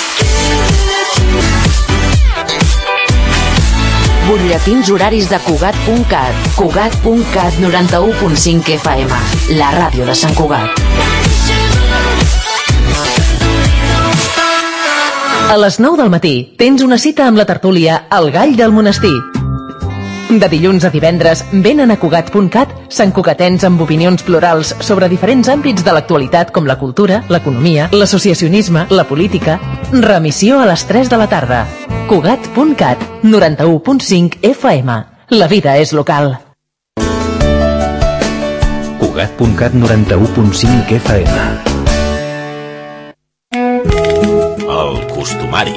Butlletins horaris de Cugat punt cat. Cugat punt cat noranta-u punt cinc F M. La ràdio de Sant Cugat. A les nou del matí tens una cita amb la tertúlia El Gall del Monestir. De dilluns a divendres venen a Cugat punt cat santcugatens amb opinions plurals sobre diferents àmbits de l'actualitat com la cultura, l'economia, l'associacionisme, la política. Remissió a les tres de la tarda. Cugat punt cat, noranta-u punt cinc F M. La vida és local. Cugat punt cat noranta-u punt cinc F M. El costumari.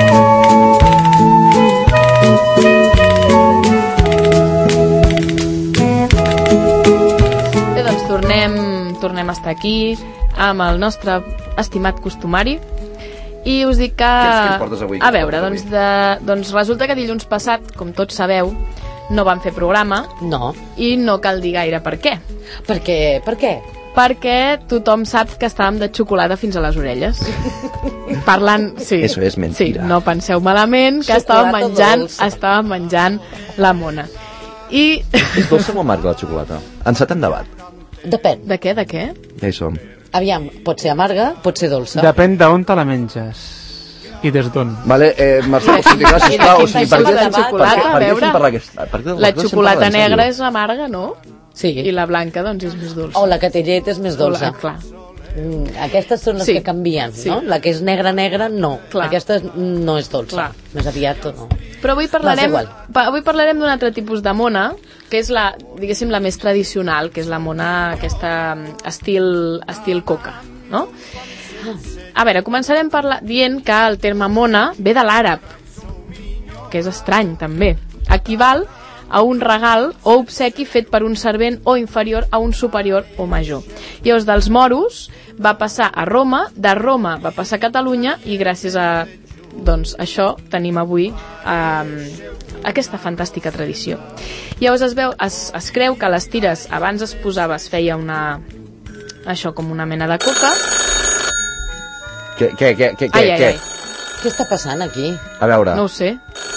Bé, doncs tornem, tornem a estar aquí amb el nostre estimat costumari i us dic que... Què ens- què ens portes avui? A veure, doncs, de, doncs resulta que dilluns passat, com tots sabeu, no vam fer programa. No. I no cal dir gaire per què. Per què? Per què? Perquè tothom sap que estàvem de xocolata fins a les orelles. Parlant... Sí, Eso es mentira. Sí, no penseu malament, que estàvem Xocolata menjant, dolça. estàvem menjant la mona. I... És dolça o amarga la xocolata? Encetem debat. Depèn. De què, de què? Ja hi som. Aviam, pot ser amarga, pot ser dolça. Depèn d'on te la menges i des d'on. Vale, eh, Marcel, o sigui, clar, sisplau, o sigui, per què, la per, per, xocolata, per, a per què veure. fem parlar aquesta... Per què La per què fem xocolata parlar, en negra sèrio? és amarga, no? Sí. I la blanca, doncs, és més dolça. O la que té llet és més dolça. O la- clar. Mm, aquestes són les Sí. que canvien, Sí. no? La que és negra, negra, no. Clar. Aquesta no és dolça. Clar. Més aviat o no. Però avui No, és parlarem, igual. pa, avui parlarem d'un altre tipus de mona, que és la, diguéssim, la més tradicional, que és la mona aquesta mm, estil, estil coca, no? A veure, començarem parla, dient que el terme mona ve de l'àrab, que és estrany, també. Equival a un regal o obsequi fet per un servent o inferior a un superior o major. Llavors, dels moros va passar a Roma, de Roma va passar a Catalunya i gràcies a doncs, això tenim avui eh, aquesta fantàstica tradició. Llavors es, veu, es, es creu que a les tires abans es posava, es feia una, això com una mena de coca. Què, què, què, què, Ai, ai, què? ai. Què està passant aquí? A veure, No ho sé.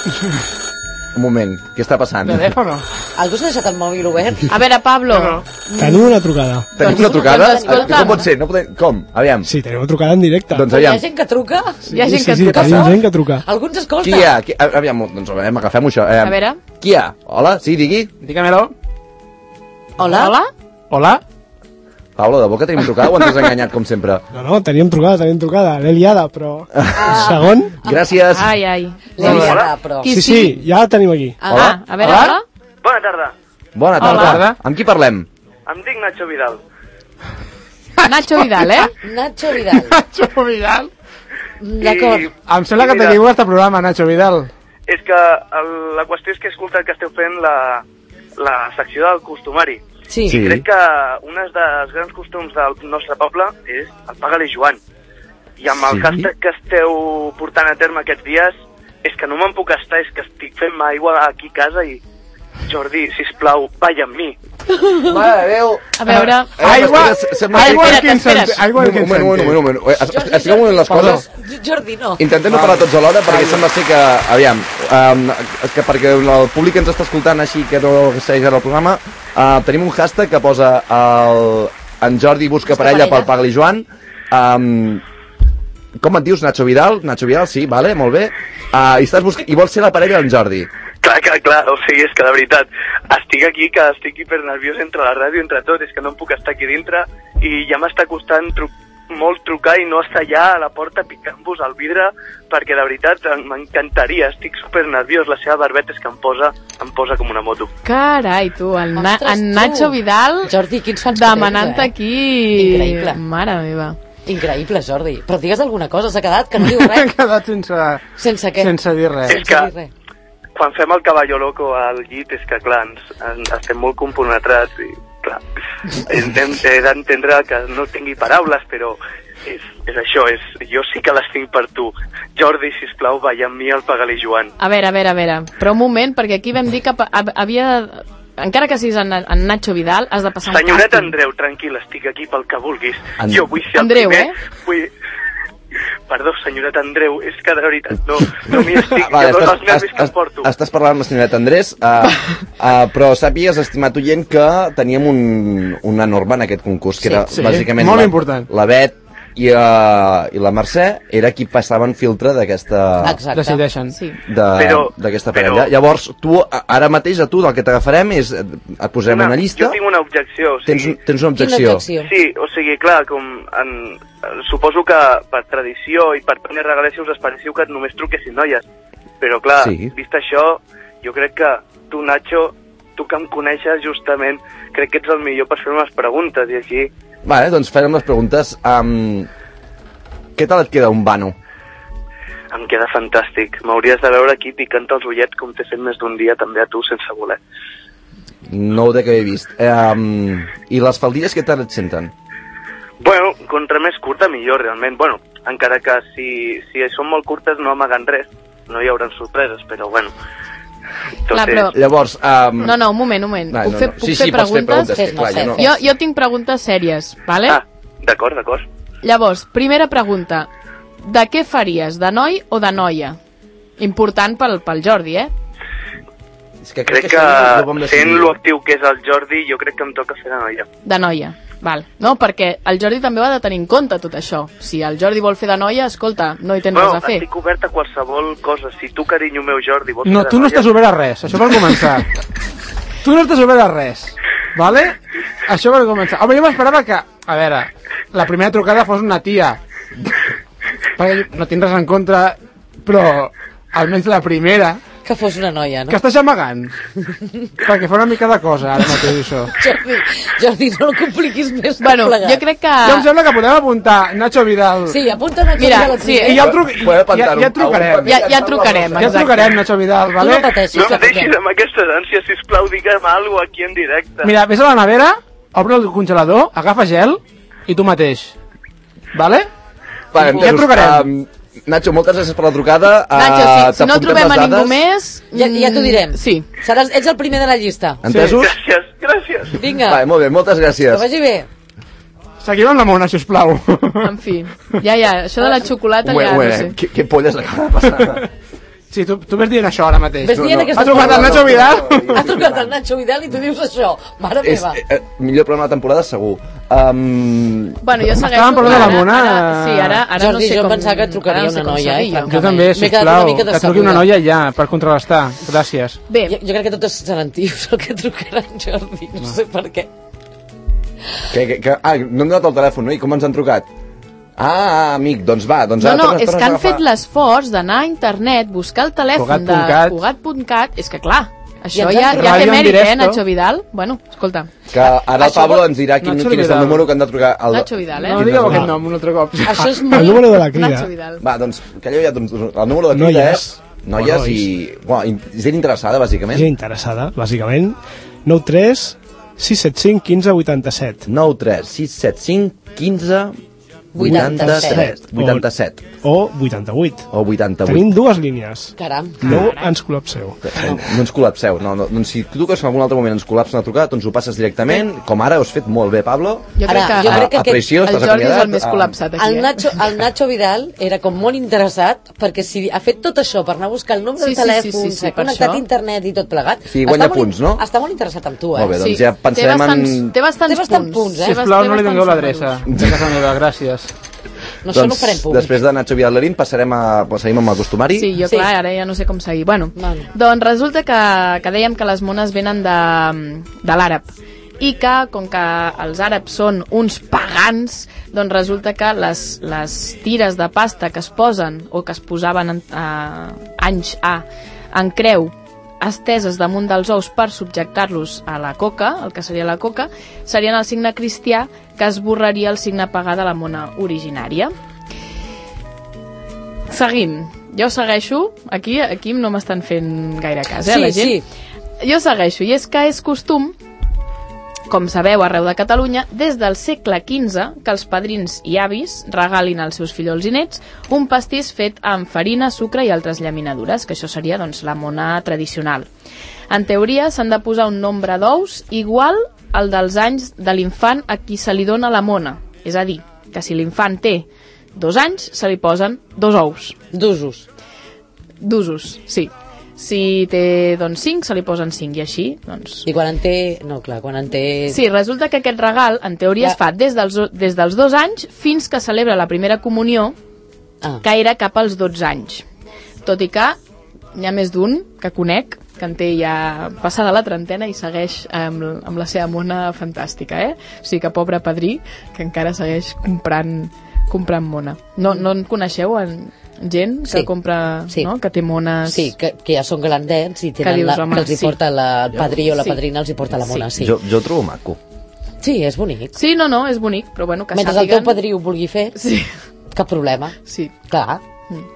un moment, què està passant? Telèfono. Algú s'ha deixat el mòbil obert? A veure, Pablo. No, Tenim una trucada. Tenim una trucada? doncs, escolta'm. Com pot ser? No podem... Com? Aviam. Sí, tenim una trucada en directe. Doncs Hi ha aviam. gent que truca? Hi ha gent sí, que sí, truca. tenim gent que truca. Algú ens escolta? Qui hi ha? Qui... Aviam, doncs aviam, agafem això. Eh, A veure. Qui hi ha? Hola, sí, digui. Dígamelo. Hola? Hola? Hola? Pablo, de boca tenim trucada o ens has enganyat, com sempre? No, no, teníem trucada, teníem trucada. L'he liada, però... Segon? Gràcies. Ai, ai. L'he liada, però... Qui Sí, sí, ja la tenim aquí. Ah, Hola? a veure, Hola? hola? Bona tarda, Bona tarda. Hola. Amb qui parlem? em dic Nacho Vidal. Nacho Vidal, eh? Nacho Vidal. Nacho Vidal. D'acord. Em sembla que Mira. teniu este programa, Nacho Vidal. És que el, la qüestió és que he escoltat que esteu fent la, la secció del costumari. Sí. Sí. Crec que un dels grans costums del nostre poble és el Paga-li Joan. I amb el Sí? hashtag que esteu portant a terme aquests dies, és que no me'n puc estar, és que estic fent aigua aquí a casa i... Jordi, sisplau, balla amb mi. Mare de Déu. A veure... Aigua, sembla- aigua Espera't, al quinze espera't. aigua Un al quinze moment, un moment, un moment. Eh, es- es- Estigueu un moment les coses. Jordi, no. Intentem no parlar tots alhora perquè sembla ser que, aviam, um, que perquè el públic ens està escoltant així que no segueix ara el programa, uh, tenim un hashtag que posa el, en Jordi busca Busca parella parella. pel Pagli Joan. Um, com et dius, Nacho Vidal? Nacho Vidal, sí, vale, molt bé. Uh, i, estàs busc... I vols ser la parella d'en Jordi? Clar, clar, clar, o sigui, és que de veritat, estic aquí, que estic hiper nerviós entre la ràdio, entre tot, és que no em puc estar aquí dintre, i ja m'està costant tru molt trucar i no estar allà a la porta picant-vos al vidre, perquè de veritat m'encantaria, estic super nerviós, la seva barbeta és que em posa, em posa com una moto. Carai, tu, el Na Ostres, en Nacho tu. Vidal Jordi, quins fans demanant tens, eh? aquí... Increïble. Mare meva. Increïble, Jordi. Però digues alguna cosa, s'ha quedat, que no diu res. S'ha quedat sense... Sense què? Sense dir res. És que quan fem el caballo loco al llit és que clar, ens, ens estem molt compenetrats i clar, hem, hem, he d'entendre que no tingui paraules, però és, és això, és, jo sí que les tinc per tu. Jordi, sisplau, balla amb mi al Pagalí Joan. A veure, a veure, a veure, però un moment, perquè aquí vam dir que havia... Encara que siguis en, en Nacho Vidal, has de passar un Senyoret càsting. Andreu, tranquil, estic aquí pel que vulguis. And... Jo vull ser el Andreu, primer. eh? Vull... Perdó, senyoret Andreu, és que de veritat no, no m'hi estic, Vale, jo estàs, els nervis que em porto. estàs parlant amb la senyoreta Andrés, uh, uh, però sàpigues, estimat oient, que teníem un, una norma en aquest concurs, que Sí, era sí, bàsicament molt la, important. la Bet i, uh, i la Mercè era qui passaven filtre d'aquesta Exacte. Decideixen. Sí. Però- d'aquesta però- parella. Llavors, tu, a- ara mateix, a tu, del que t'agafarem és, eh, et posarem una, una llista, Jo tinc una objecció. O tens, sigui, tens una objecció. Sí, o sigui, clar, com en, suposo que per tradició i per tenir regalers us esperéssiu que només truquessin noies. Però clar, Sí. vist això, jo crec que tu, Nacho, tu que em coneixes justament, crec que ets el millor per fer-me les preguntes i així. Vale, doncs farem les preguntes. Um, què tal et queda un vano? Em queda fantàstic. M'hauries de veure aquí picant els ullets com t'he fet més d'un dia també a tu sense voler. No ho dec haver vist. Um, I les faldilles què tal et senten? Bueno, contra més curta millor realment. Bueno, encara que si, si són molt curtes no amaguen res, no hi haurà sorpreses, però bueno. Tot Clar, però- és... Llavors... Um... No, no, un moment, un moment. No, Puc no, fer, no. puc Sí, fer sí, pots fer preguntes? preguntes, sí, clar, jo no. Jo, jo tinc preguntes sèries, vale? Ah, d'acord, d'acord. Llavors, primera pregunta. De què faries, de noi o de noia? Important pel, pel Jordi, eh? És que Crec que, sent lo actiu que és el Jordi, jo crec que em toca fer de noia. De noia, val. No, perquè el Jordi també ho ha de tenir en compte tot això. Si el Jordi vol fer de noia, escolta, no hi tens Bueno, res a fer. estic obert a qualsevol cosa. Si tu, carinyo meu, Jordi, vols No, fer de tu no noia... estàs obert a res, això per començar. Tu no estàs obert a res, vale? Això per començar. Home, jo m'esperava que, a veure, la primera trucada fos una tia. Perquè no tinc res en contra, però almenys la primera... Que fos una noia, no? Que estàs amagant. Perquè fa una mica de cosa, ara mateix, això. Jordi, Jordi, no el compliquis més. Bueno, plegat. jo crec que... Jo em sembla que podem apuntar Nacho Vidal. Sí, apunta Nacho Mira, Vidal al sí, primer. I ja, el truc, ja, ja et trucarem. Ja, ja trucarem, Ja et exacte. trucarem, Nacho Vidal, vale? Tu no pateixis, No em que deixis truquem. amb aquestes ànsies, sisplau, digue'm alguna cosa aquí en directe. Mira, vés a la nevera, obre el congelador, agafa gel i tu mateix. Vale? Vale, Ja et trucarem. Um, Nacho, moltes gràcies per la trucada. Nacho, Uh, si, si no trobem a ningú més... Ja, ja t'ho direm. Sí. Seràs, ets el primer de la llista. Entesos? Gràcies, gràcies. Vinga, Vale, molt bé, moltes que gràcies. vagi bé. Seguim amb la Mona, sisplau. En fi, ja, ja, això de la xocolata Ué, ja ué, no sé. què, què polles acaba de passar? Sí, tu, tu ves dient això ara mateix. Ves dient aquestes Ha trucat el coses. Nacho Vidal? Ha trucat el Nacho Vidal i tu dius això. Mare És meva. eh, millor programa de temporada, segur. Um, Bueno, jo segueixo... Estàvem parlant de la ara- Mona. Ara, sí, ara, ara Jordi, no sé jo com... pensava que et trucaria ara no sé una com noia, seguir, eh, jo. Jo també, M'he quedat una sisplau, mica que truqui una decebuda. noia ja, per contrarrestar. Gràcies. Bé, Jo, jo crec que tots seran tios el que trucaran, Jordi. No sé per què. que, que, que, ah, no hem donat el telèfon, no? I com ens han trucat? Ah, amic, doncs va. Doncs no, ara no, tornes- és tornes que a han agafar. fet l'esforç d'anar a internet, buscar el telèfon de Cugat punt cat. Cugat punt cat, és que clar, això ens ja, han ja té Ràdio en mèrit, eh, directo. Nacho Vidal? Bueno, escolta, Que ara el Això Pablo vol- ens dirà quin, Nacho quin és el Vidal. número que han de trucar. El... Nacho Vidal, eh? No Quin digueu és el aquest número? nom un altre cop. Això és El molt... número de la crida. Nacho Vidal. Va, doncs, calleu ja, doncs, el número de crida Noies. és... Noies O nois. i... Bueno, gent interessada, bàsicament. Gent interessada, bàsicament. nou tres sis set cinc quinze vuitanta-set. nou tres sis set cinc quinze vuitanta-set. vuitanta-set. O vuitanta-vuit. O vuitanta-vuit. Tenim dues línies. Caram. No ens col·lapseu. No ens col·lapseu. No, no, doncs si tu truques en algun altre moment ens col·lapsa una trucada, doncs ho passes directament, com ara ho has fet molt bé, Pablo. Jo crec Ara, que, jo crec que A, a traïció, el estàs Jordi és acomiadat. el més Ah, col·lapsat aquí, El eh? Nacho, el Nacho Vidal era com molt interessat perquè si ha fet tot això per anar a buscar el número Sí, del sí, telèfon, sí, sí, sí, s'ha per connectat això. a internet i tot plegat. Sí, guanya Està molt- punts, no? Està molt interessat amb tu, eh? Molt bé, doncs Sí, ja té pensem bastants, en... té bastants, Té bastants punts. punts, eh? Té Sisplau, bast- no li té doneu bastants l'adreça números. de casa meva, gràcies. No, això no ho farem públic. Després de Nacho Vidal-Lerín passarem a... seguim amb el costumari. Sí, jo clar, ara ja no sé com seguir. Bueno, bueno. Doncs resulta que, que dèiem que les mones venen de, de l'àrab i que, com que els àrabs són uns pagans, doncs resulta que les, les tires de pasta que es posen o que es posaven en, a, anys a, en creu esteses damunt dels ous per subjectar-los a la coca, el que seria la coca, serien el signe cristià que esborraria el signe pagà de la mona originària. Seguim. Jo segueixo. Aquí, aquí no m'estan fent gaire cas, eh, sí, la gent? Sí. Jo segueixo. I és que és costum, com sabeu arreu de Catalunya, des del segle quinze, que els padrins i avis regalin als seus fillols i nets un pastís fet amb farina, sucre i altres llaminadures, que això seria doncs, la mona tradicional. En teoria s'han de posar un nombre d'ous igual al dels anys de l'infant a qui se li dona la mona. És a dir, que si l'infant té dos anys, se li posen dos ous. D'usos. D'usos, sí. Si té, doncs, cinc, se li posen cinc, i així, doncs... I quan en té... No, clar, quan en té... Sí, resulta que aquest regal, en teoria, ja. es fa des dels, des dels dos anys fins que celebra la primera comunió, ah. que era cap als dotze anys. Tot i que n'hi ha més d'un que conec, que en té ja passada la trentena i segueix amb, amb la seva mona fantàstica, eh? O sigui que pobre padrí, que encara segueix comprant, comprant mona. No, no en coneixeu, en... gent que sí. compra, sí. no? Que té mones... Sí, que, que ja són grandets i tenen dius, la, home, que els hi sí. porta la, el padrí o la sí. padrina els hi porta la mona, sí. sí. Jo, jo trobo maco. Sí, és bonic. Sí, no, no, és bonic, però bueno, que mentre sàpiguen... el teu padrí ho vulgui fer, sí. cap problema. Sí. Clar. Mm.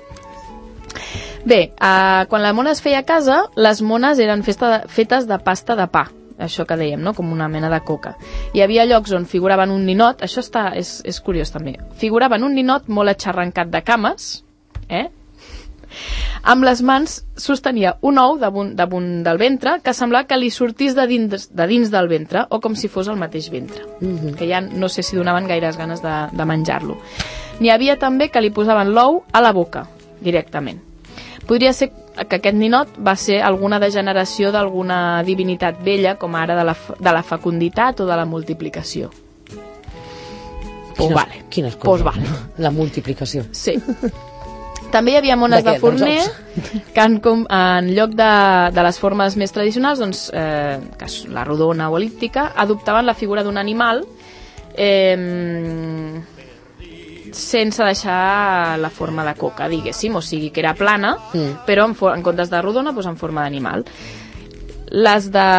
Bé, uh, quan la mona es feia a casa, les mones eren festa de, fetes de pasta de pa, això que dèiem, no? Com una mena de coca. Hi havia llocs on figuraven un ninot, això està, és, és curiós també, figuraven un ninot molt aixarrancat de cames, eh? Amb les mans sostenia un ou damunt, damunt del ventre que semblava que li sortís de dins, de dins del ventre o com si fos el mateix ventre, mm-hmm. que ja no sé si donaven gaires ganes de, de menjar-lo. N'hi havia també que li posaven l'ou a la boca directament. Podria ser que aquest ninot va ser alguna degeneració d'alguna divinitat vella, com ara de la, de la fecunditat o de la multiplicació. Pues quines, vale. Quines coses, pues vale. La multiplicació. Sí. També hi havia mones de, de forner que en, en lloc de, de les formes més tradicionals, doncs, eh, que és la rodona o elíptica, adoptaven la figura d'un animal eh, sense deixar la forma de coca, diguéssim, o sigui que era plana, mm. però en, en comptes de rodona, doncs en forma d'animal. Les de...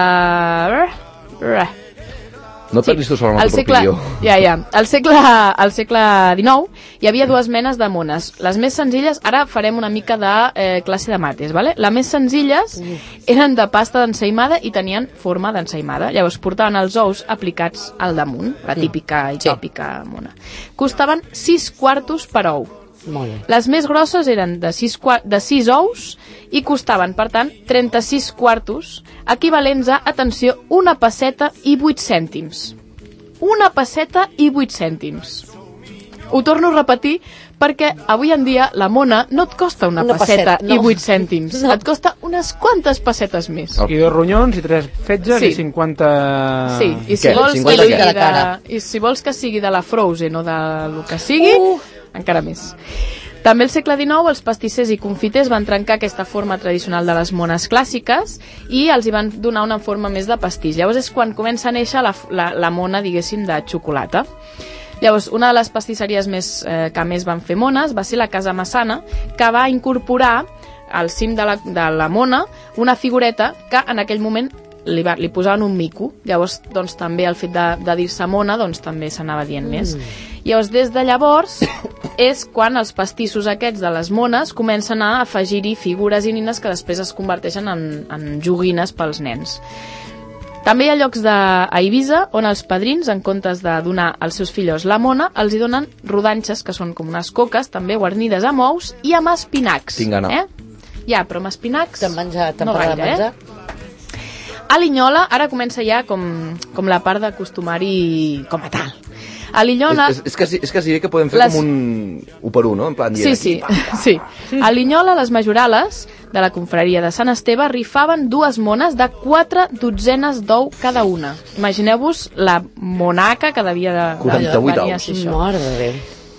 No t'has vist sobre el segle, ja, ja. Al segle, al segle dinou hi havia dues menes de mones. Les més senzilles, ara farem una mica de eh, classe de mates, ¿vale? Les més senzilles eren de pasta d'ensaïmada i tenien forma d'ensaïmada. Llavors portaven els ous aplicats al damunt, la típica i tòpica mona. Costaven sis quartos per ou. Molt bé. Les més grosses eren de sis, de sis ous i costaven, per tant, trenta-sis quartos, equivalents a, atenció, una pesseta i vuit cèntims. Una pesseta i vuit cèntims. Ho torno a repetir perquè avui en dia la mona no et costa una, una passeta, passeta no. i vuit cèntims. No. Et costa unes quantes pessetes més. I dos ronyons i tres fetges sí. i cinquanta... Sí, i si, vols que sigui de, de i si vols que sigui de la Frozen o de lo que sigui, uh. encara més. També al segle dinou els pastissers i confiters van trencar aquesta forma tradicional de les mones clàssiques i els hi van donar una forma més de pastís. Llavors és quan comença a néixer la, la, la mona, diguéssim, de xocolata. Llavors, una de les pastisseries més, eh, que més van fer mones va ser la Casa Massana, que va incorporar al cim de la, de la mona una figureta que en aquell moment li, va, li posaven un mico. Llavors, doncs, també el fet de, de dir-se mona, doncs, també s'anava dient més. Mm. Llavors, des de llavors, és quan els pastissos aquests de les mones comencen a afegir-hi figures i nines que després es converteixen en, en joguines pels nens. També hi ha llocs de, a Eivissa on els padrins, en comptes de donar als seus fillos la mona, els hi donen rodanxes, que són com unes coques, també guarnides amb ous i amb espinacs. Tinc gana. Eh? Ja, però amb espinacs T'han menjat, no gaire, menjar? Eh? A Linyola, ara comença ja com, com la part de costumari com a tal. A Linyola... És, és, és, quasi, és quasi bé que podem fer les... com un u per un, no? En plan, sí, sí, sí. A Linyola, les majorales de la confraria de Sant Esteve rifaven dues mones de quatre dotzenes d'ou cada una. Imagineu-vos la monaca que devia de... quaranta-vuit ous. Mare de Déu.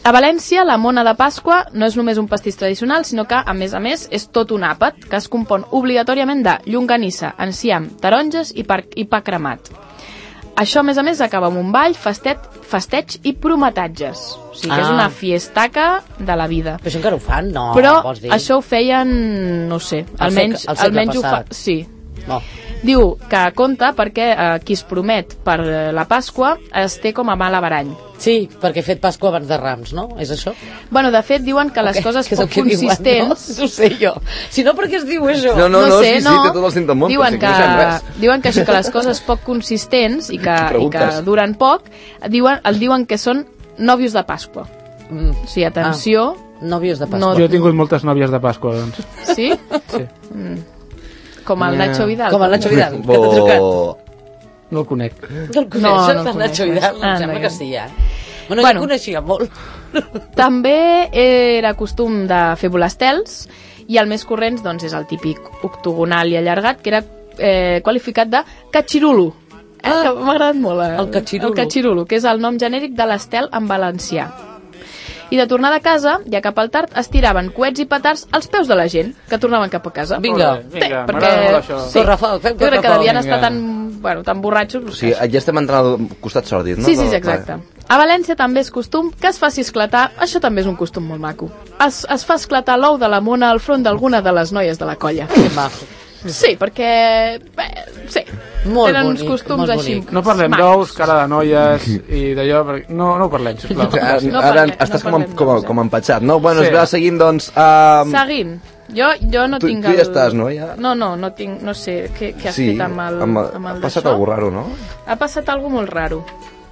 A València, la mona de Pasqua no és només un pastís tradicional, sinó que, a més a més, és tot un àpat, que es compon obligatòriament de llonganissa, enciam, taronges i, pa, i pa cremat. Això, a més a més, acaba amb un ball, festet, festeig i prometatges. O sigui que ah. és una fiestaca de la vida. Però això encara ho fan, no? Però això ho feien, no sé, almenys, el segle, el almenys ho fa... Sí. No. Diu que compta perquè eh, qui es promet per la Pasqua es té com a mal averany. Sí, perquè he fet Pasqua abans de Rams, no? És això? Bueno, de fet, diuen que les okay, coses poc consistents... Diuen, no? No sé jo. Si no, per què es diu això? No, no, no, no sé, sí, no. sí, té tot el sentit del món, diuen que, que, diuen que això, que les coses poc consistents i que, i que duren poc, diuen, el diuen que són nòvios de Pasqua. Mm. O sigui, atenció... Ah, nòvios de Pasqua. No... Jo he tingut moltes nòvies de Pasqua, doncs. Sí? Sí. Mm. Com el Nacho Vidal. Com el Nacho Vidal, que t'ha trucat. No el conec. No el conec, no, no el Nacho Vidal, em ah, sembla no, que sí, eh? Bueno, bueno, jo coneixia molt. També era costum de fer volastels, i el més corrents doncs, és el típic octogonal i allargat, que era eh, qualificat de catxirulo. Eh? Ah, m'ha agradat molt. Eh? El catxirulo. El catxirulo, que és el nom genèric de l'estel en valencià. I de tornar a casa, ja cap al tard, es tiraven coets i petards als peus de la gent, que tornaven cap a casa. Vinga, vinga, perquè, sí, Rafal, fem jo crec que devien estar tan, bueno, tan borratxos. O sigui, ja estem entrant al costat sòrdid, no? Sí, sí, sí, exacte. A València també és costum que es faci esclatar, això també és un costum molt maco, es, es fa esclatar l'ou de la mona al front d'alguna de les noies de la colla. Que maco. Sí, perquè... Bé, sí, molt tenen bonic, uns costums així. No parlem d'ous, cara de noies i d'allò, perquè... no, no ho parlem, sisplau. Ara, no ara parlem, estàs no com, com, com empatxat, no? Bueno, sí. es va seguint, doncs... Um... Seguint. Jo, jo no tu, tinc tu el... ja estàs, no? Ja... No, no, no tinc... No sé què, què has sí, fet amb el, amb el, amb el ha passat d'això. alguna raro, no? Ha passat alguna molt raro.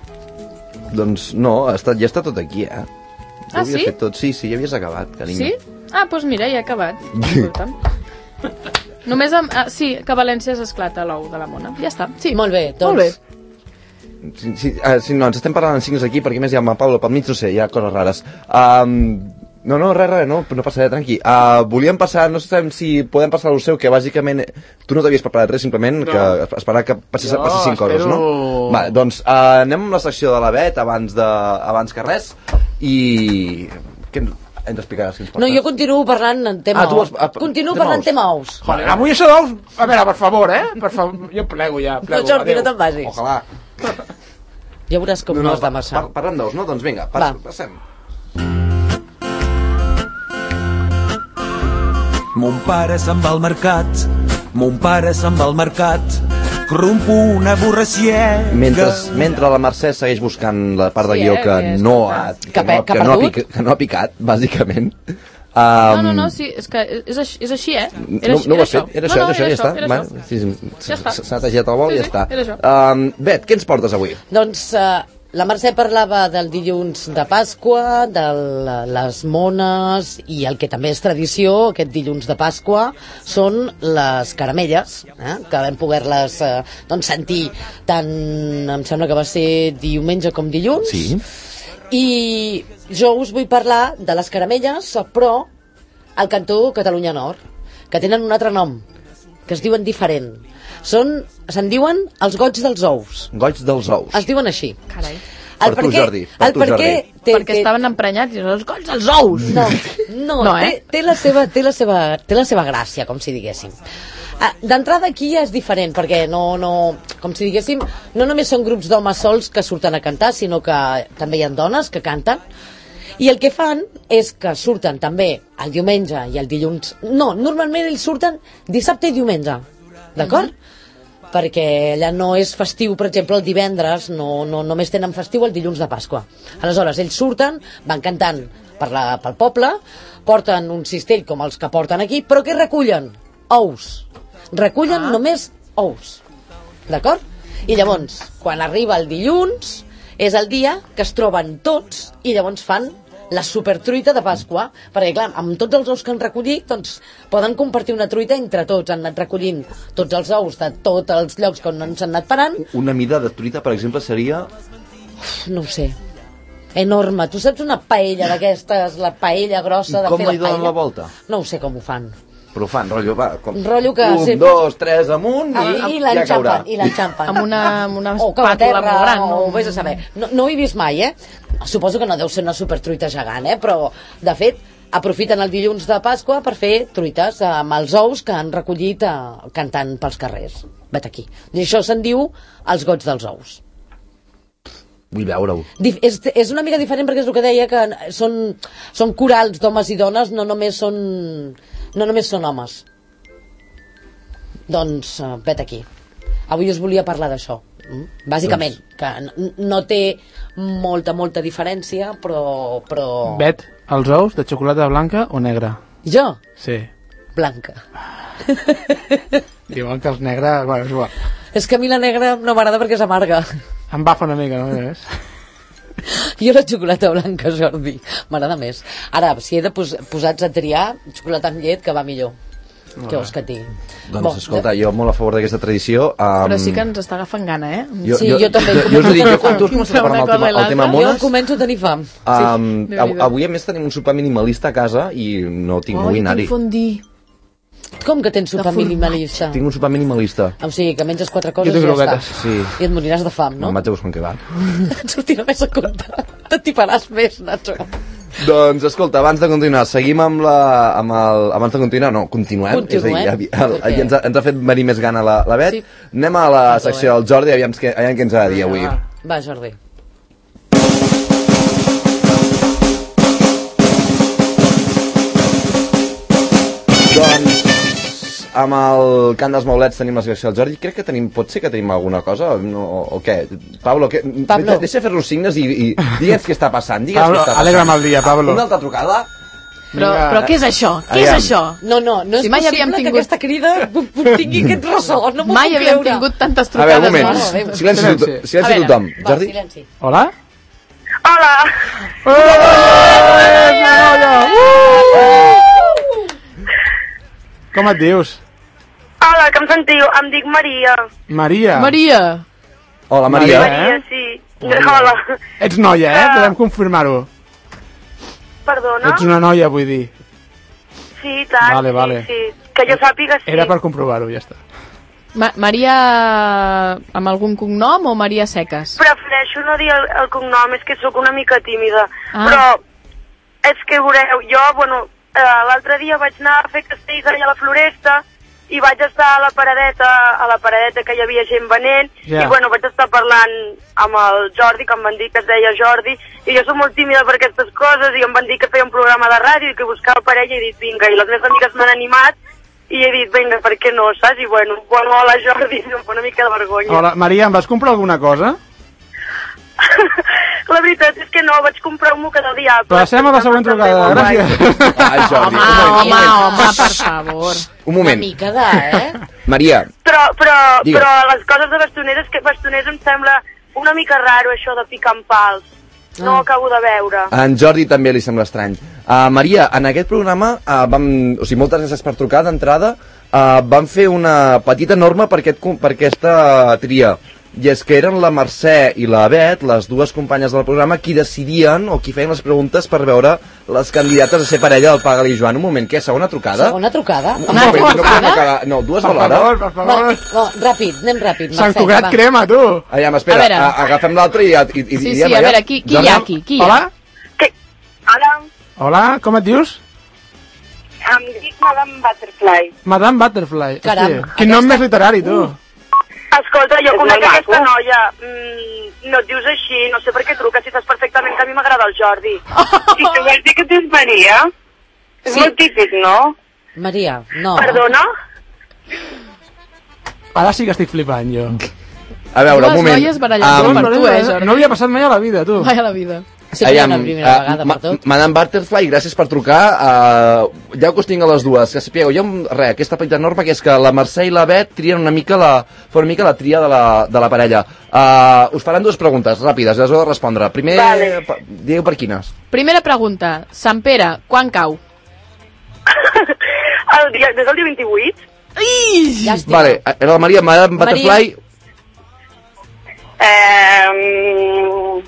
Doncs no, ha estat, ja està tot aquí, eh? Ja ah, sí? Fet tot. Sí, sí, ja havies acabat, carinyo. Sí? Ah, doncs mira, ja he acabat. Només amb... Ah, sí, que a València s'esclata l'ou de la mona. Ja està, sí. Molt bé, doncs... Molt bé. Sí, sí, uh, sí, no, ens estem parlant en cinc aquí, perquè més hi ha el Pablo pel mig, no sé, hi ha coses rares. Um, no, no, res, res, no, no passa res, tranqui. Uh, volíem passar, no sé si podem passar al seu, que bàsicament tu no t'havies preparat res, simplement, no. que esperar que passés, no, passessin coses, no? Va, doncs uh, anem amb la secció de la Bet abans, de, abans que res, i... Què hem d'explicar si ens portes? No, jo continuo parlant en tema ah, ous. Ah, continuo tema parlant en tema ous. Joder, avui això d'ous... A veure, per favor, eh? Per favor, jo plego ja, plego. No, Jordi, no te'n vagis. Ojalà. Ja veuràs com no, no has de marxar. Par parlant d'ous, no? Doncs vinga, pas, passem. Mon pare se'n va al mercat, mon pare se'n va al mercat, corrompo una borraciega. Mentre, mentre la Mercè segueix buscant la part de sí, guió que, eh, no ha, que, que, no, que, que, no ha picat, que no ha picat, bàsicament. Um, no, no, no, sí, és que és així, és així eh? Era, no, no ho has fet, era això, no, no, era això, ja això, està. Era sí, ja està. S'ha netedat el bol i sí, ja està. Sí, um, Bet, què ens portes avui? Doncs uh, la Mercè parlava del dilluns de Pasqua, de les mones, i el que també és tradició, aquest dilluns de Pasqua, són les caramelles, eh? que vam poder-les eh, doncs, sentir tant, em sembla que va ser diumenge com dilluns. Sí. I jo us vull parlar de les caramelles, però al cantó Catalunya Nord, que tenen un altre nom, que es diuen diferent. Són, se'n diuen els goigs dels ous. Goigs dels ous. Es diuen així. Carai. El per tu, perquè, Jordi. Per el tu, perquè, Jordi. té, perquè té... estaven emprenyats i els goigs dels ous. No, no, no eh? té, té, la seva, té, la seva, té la seva gràcia, com si diguéssim. Ah, d'entrada aquí ja és diferent, perquè no, no, com si diguéssim, no només són grups d'homes sols que surten a cantar, sinó que també hi ha dones que canten, i el que fan és que surten també el diumenge i el dilluns. No, normalment ells surten dissabte i diumenge, d'acord? Mm-hmm. Perquè allà no és festiu, per exemple, el divendres, no, no només tenen festiu el dilluns de Pasqua. Aleshores, ells surten, van cantant per la, pel poble, porten un cistell com els que porten aquí, però què recullen? Ous. Recullen ah. només ous, d'acord? I llavors, quan arriba el dilluns, és el dia que es troben tots i llavors fan la supertruita de Pasqua, perquè clar, amb tots els ous que han recollit, doncs poden compartir una truita entre tots, han anat recollint tots els ous de tots els llocs on ens han anat parant. Una mida de truita, per exemple, seria... Uf, no ho sé, enorme. Tu saps una paella d'aquestes, la paella grossa de fer la paella? I com li donen la volta? No ho sé com ho fan. Però ho fan, rotllo, va, com... Rotllo que... Un, sempre... dos, tres, amunt i, I, i ja caurà. l'enxampen. I l'enxampen. Amb una, amb una o cau a espàtula terra, molt gran. o vés a saber. No, no ho he vist mai, eh? Suposo que no deu ser una supertruita gegant, eh? Però, de fet, aprofiten el dilluns de Pasqua per fer truites amb els ous que han recollit eh, cantant pels carrers. Vet aquí. I això se'n diu els goig dels ous. Vull veure-ho. Dif és, és una mica diferent perquè és el que deia, que són, són corals d'homes i dones, no només són, no només són homes. Doncs, uh, vet aquí. Avui us volia parlar d'això. Mm? Bàsicament, doncs... que no té molta, molta diferència, però... però... Bet, els ous de xocolata blanca o negra? Jo? Sí. Blanca. Diuen que els negres... Bueno, és igual. És que a mi la negra no m'agrada perquè és amarga. Em bafa una mica, no? És? Jo la xocolata blanca, Jordi, m'agrada més. Ara, si he de pos posats a triar, xocolata amb llet, que va millor. Què vols que et digui? Doncs bon, escolta, jo molt a favor d'aquesta tradició. Um... Però sí que ens està agafant gana, eh? Jo, sí, jo, jo també. Jo, jo us dic, jo quan tu has començat a parlar el tema, el tema mones... Jo començo a tenir fam. Um, sí. Avui, a més, tenim un sopar minimalista a casa i no tinc oh, vull anar-hi. Fondí. Com que tens sopar minimalista? Tinc un sopar minimalista. O sigui, que menges quatre coses i ja està. Sí. I et moriràs de fam, no? Me'n vaig a buscar un kebab. Et sortirà més a compte. T'atiparàs més, Nacho. Doncs, escolta, abans de continuar, seguim amb la... Amb el, abans de continuar, no, continuem. Continuem. És a dir, el, el, ens, ha, ens ha fet venir més gana la, la Bet. Sí. Anem a la Perdó, secció eh? del Jordi, aviam, que, aviam què ens ha de dir avui. Va, Jordi. Doncs, amb el cant dels maulets tenim la secció del Jordi. Crec que tenim, pot ser que tenim alguna cosa, no, o, o què? Pablo, que, Pablo. deixa fer-nos signes i, i digue'ns què està passant. Pablo, alegra'm el dia, Pablo. Una altra trucada? Però, però què és això? Què és això? No, no, no és si mai possible tingut... que aquesta crida tingui aquest ressò. No mai havíem tingut tantes trucades. A veure, un moment. No, silenci, silenci, silenci a tothom. Va, Jordi? silenci. Hola? Hola! Com et dius? Hola, que em sentiu? Em dic Maria. Maria. Maria. Hola, Maria. Maria, sí. Hola. Ets noia, eh? Podem confirmar-ho. Perdona? Ets una noia, vull dir. Sí, tant. Vale, vale. Sí, sí. Que jo sàpiga, sí. Era per comprovar-ho, ja està. Ma Maria amb algun cognom o Maria Seques? Prefereixo no dir el, el cognom, és que sóc una mica tímida. Ah. Però és que veureu, jo, bueno, eh, l'altre dia vaig anar a fer castells allà a la Floresta i vaig estar a la paradeta, a la paradeta que hi havia gent venent, yeah. I bueno, vaig estar parlant amb el Jordi, que em van dir que es deia Jordi, i jo soc molt tímida per aquestes coses, i em van dir que feia un programa de ràdio i que buscava parella, i he dit, vinga, i les meves amigues m'han animat, i he dit, vinga, per què no, saps? I bueno, bueno, hola Jordi, em fa una mica de vergonya. Hola, Maria, em vas comprar alguna cosa? La veritat és que no, vaig comprar un moca del diable. Passem a la següent trucada, gràcies. Ai, Jordi, home, home, home, per favor. Un moment. Una mica de, eh? Maria. Però, però, Digues. però les coses de bastoners, és que bastoners em sembla una mica raro, això de picar en pals. No ho acabo de veure. A en Jordi també li sembla estrany. Uh, Maria, en aquest programa, uh, vam, o sigui, moltes gràcies per trucar d'entrada, uh, vam fer una petita norma per, aquest, per aquesta tria. I és que eren la Mercè i la Bet, les dues companyes del programa, qui decidien o qui feien les preguntes per veure les candidates a ser parella del Pagal i Joan. Un moment, què? Segona trucada? Segona trucada? Un moment, no podem acabar... No, dues per alhora. favor, per favor. Va, va, ràpid, anem ràpid. Sant Cugat crema, tu. Aviam, espera, a a agafem l'altre i, i, i... Sí, sí, a veure, qui, qui hi ha aquí? Qui hi ha? Hola? Que... Hola, Hola, com et dius? em dic Madame Butterfly. Madame Butterfly. Caram, Hosti, quin nom més literari, tu. Escolta, jo conec aquesta noia. Mm, no et dius així, no sé per què truques, si saps perfectament que a mi m'agrada el Jordi. I tu vols dir que tu ets Maria? És Sí. molt típic, no? Maria, no. Perdona? Ara sí que estic flipant, jo. A veure, Dues un moment. noies barallant Um, per tu, eh, Jordi? No havia passat mai a la vida, tu. Vai a la vida. Sí, que hi ha una primera uh, vegada ma per tot. Madame Butterfly, gràcies per trucar. Uh, ja que us tinc a les dues, que sapigueu, jo, res, aquesta petita norma que és que la Mercè i la Bet trien una mica la, fa una mica la tria de la, de la parella. Uh, us faran dues preguntes ràpides, les heu de respondre. Primer, Vale. pa, digueu per quines. Primera pregunta. Sant Pere, quan cau? El dia, des del dia vint-i-vuit? Llàstima. Vale, era la Maria, Madame Maria. Butterfly. Eh,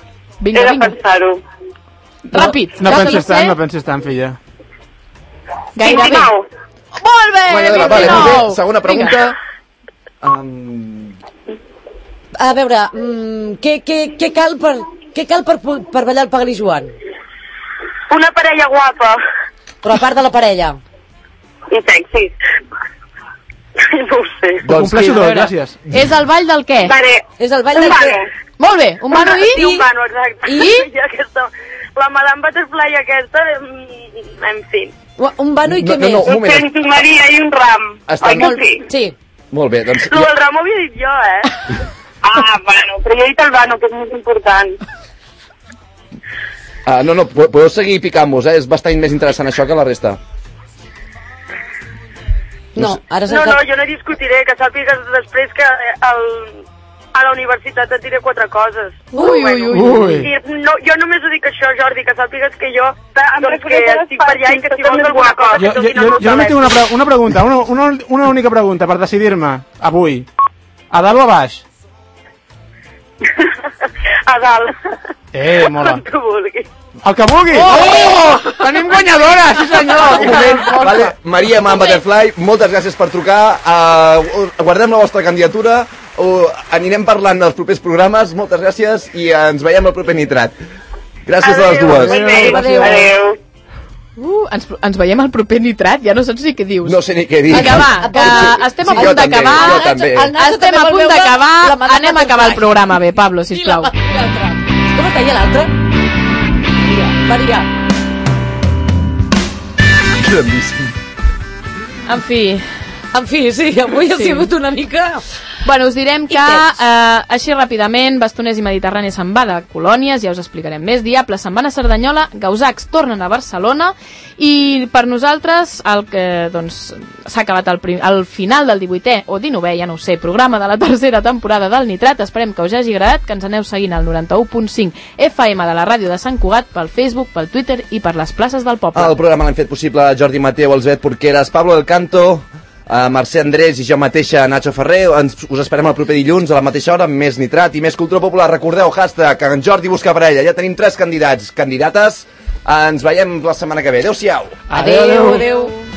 Vinga, he de vinga. pensar-ho. Ràpid. No ja que pensis lo sé. tant, no pensis tant, filla. Gairebé. vint-i-nou. Molt bé, Guanyadora, vale, molt bé. Segona pregunta. Um... A veure, mm, què, què, què cal per, què cal per, per ballar el Pegali Joan? Una parella guapa. Però a part de la parella. I sexy. No ho sé. Doncs compleixo tot, gràcies. És el ball del què? Vale. És el ball un del bano. què? Molt bé, un bano i... Sí, un bano, exacte. I? I aquesta, la Madame Butterfly aquesta, mm, en fi. Un bano i què No, no, no, més? un Un moment. Santa Maria i un ram. Està Oi que molt- sí? Sí. Molt bé, doncs... Lo del ram ho havia dit jo, eh? Ah, bueno, però jo he dit el bano, que és més important. Uh, no, no, po- podeu seguir picant-vos, eh? És bastant més interessant això que la resta. No, ara No, no, jo no discutiré, que sàpigues després que el, a la universitat et diré quatre coses. Ui, ui, ui. Ui. I no, jo només ho dic això, Jordi, que sàpigues que jo doncs, que estic per allà i que si vols alguna cosa... Jo, jo, jo, jo només tinc una, pre una pregunta, una, una, una única pregunta per decidir-me avui. A dalt o a baix? A dalt. Eh, mola. On tu vulguis. El que vulgui! Oh! Tenim guanyadora, sí senyor! Un moment, vale. Maria Man Butterfly, moltes gràcies per trucar. Uh, guardem la vostra candidatura. Uh, anirem parlant dels propers programes. Moltes gràcies i ens veiem al proper Nitrat. Gràcies a les dues. Adéu. Adéu. Adéu. Uh, ens, ens veiem al proper Nitrat, ja no saps ni què dius. No sé ni què dir. Vinga, va, que estem a Sí, jo punt també, d'acabar. jo també. Estem a punt d'acabar. Anem a acabar el programa bé, Pablo, sisplau. Com es deia l'altre? Maria. Grandíssim. En fi... En fi, sí, avui ha Sí. sigut una mica... Bueno, us direm que eh, així ràpidament Bastoners i Mediterrani se'n va de colònies, ja us explicarem més. Diable se'n van a Cerdanyola, Gausacs tornen a Barcelona i per nosaltres el que doncs s'ha acabat el, prim, el final del divuitè o dinovè, ja no ho sé, programa de la tercera temporada del Nitrat. Esperem que us hagi agradat, que ens aneu seguint al noranta-u punt cinc F M de la ràdio de Sant Cugat, pel Facebook, pel Twitter i per les places del poble. El programa l'hem fet possible Jordi Mateu, Elsbet Porqueres, Pablo del Canto, Uh, Mercè Andrés i jo mateixa, Nacho Ferrer. Ens, us esperem el proper dilluns a la mateixa hora amb més Nitrat i més cultura popular. Recordeu, hashtag, que en Jordi busca parella. Ja tenim tres candidats, candidates. Uh, ens veiem la setmana que ve. Adéu-siau. Adéu, adéu. adéu.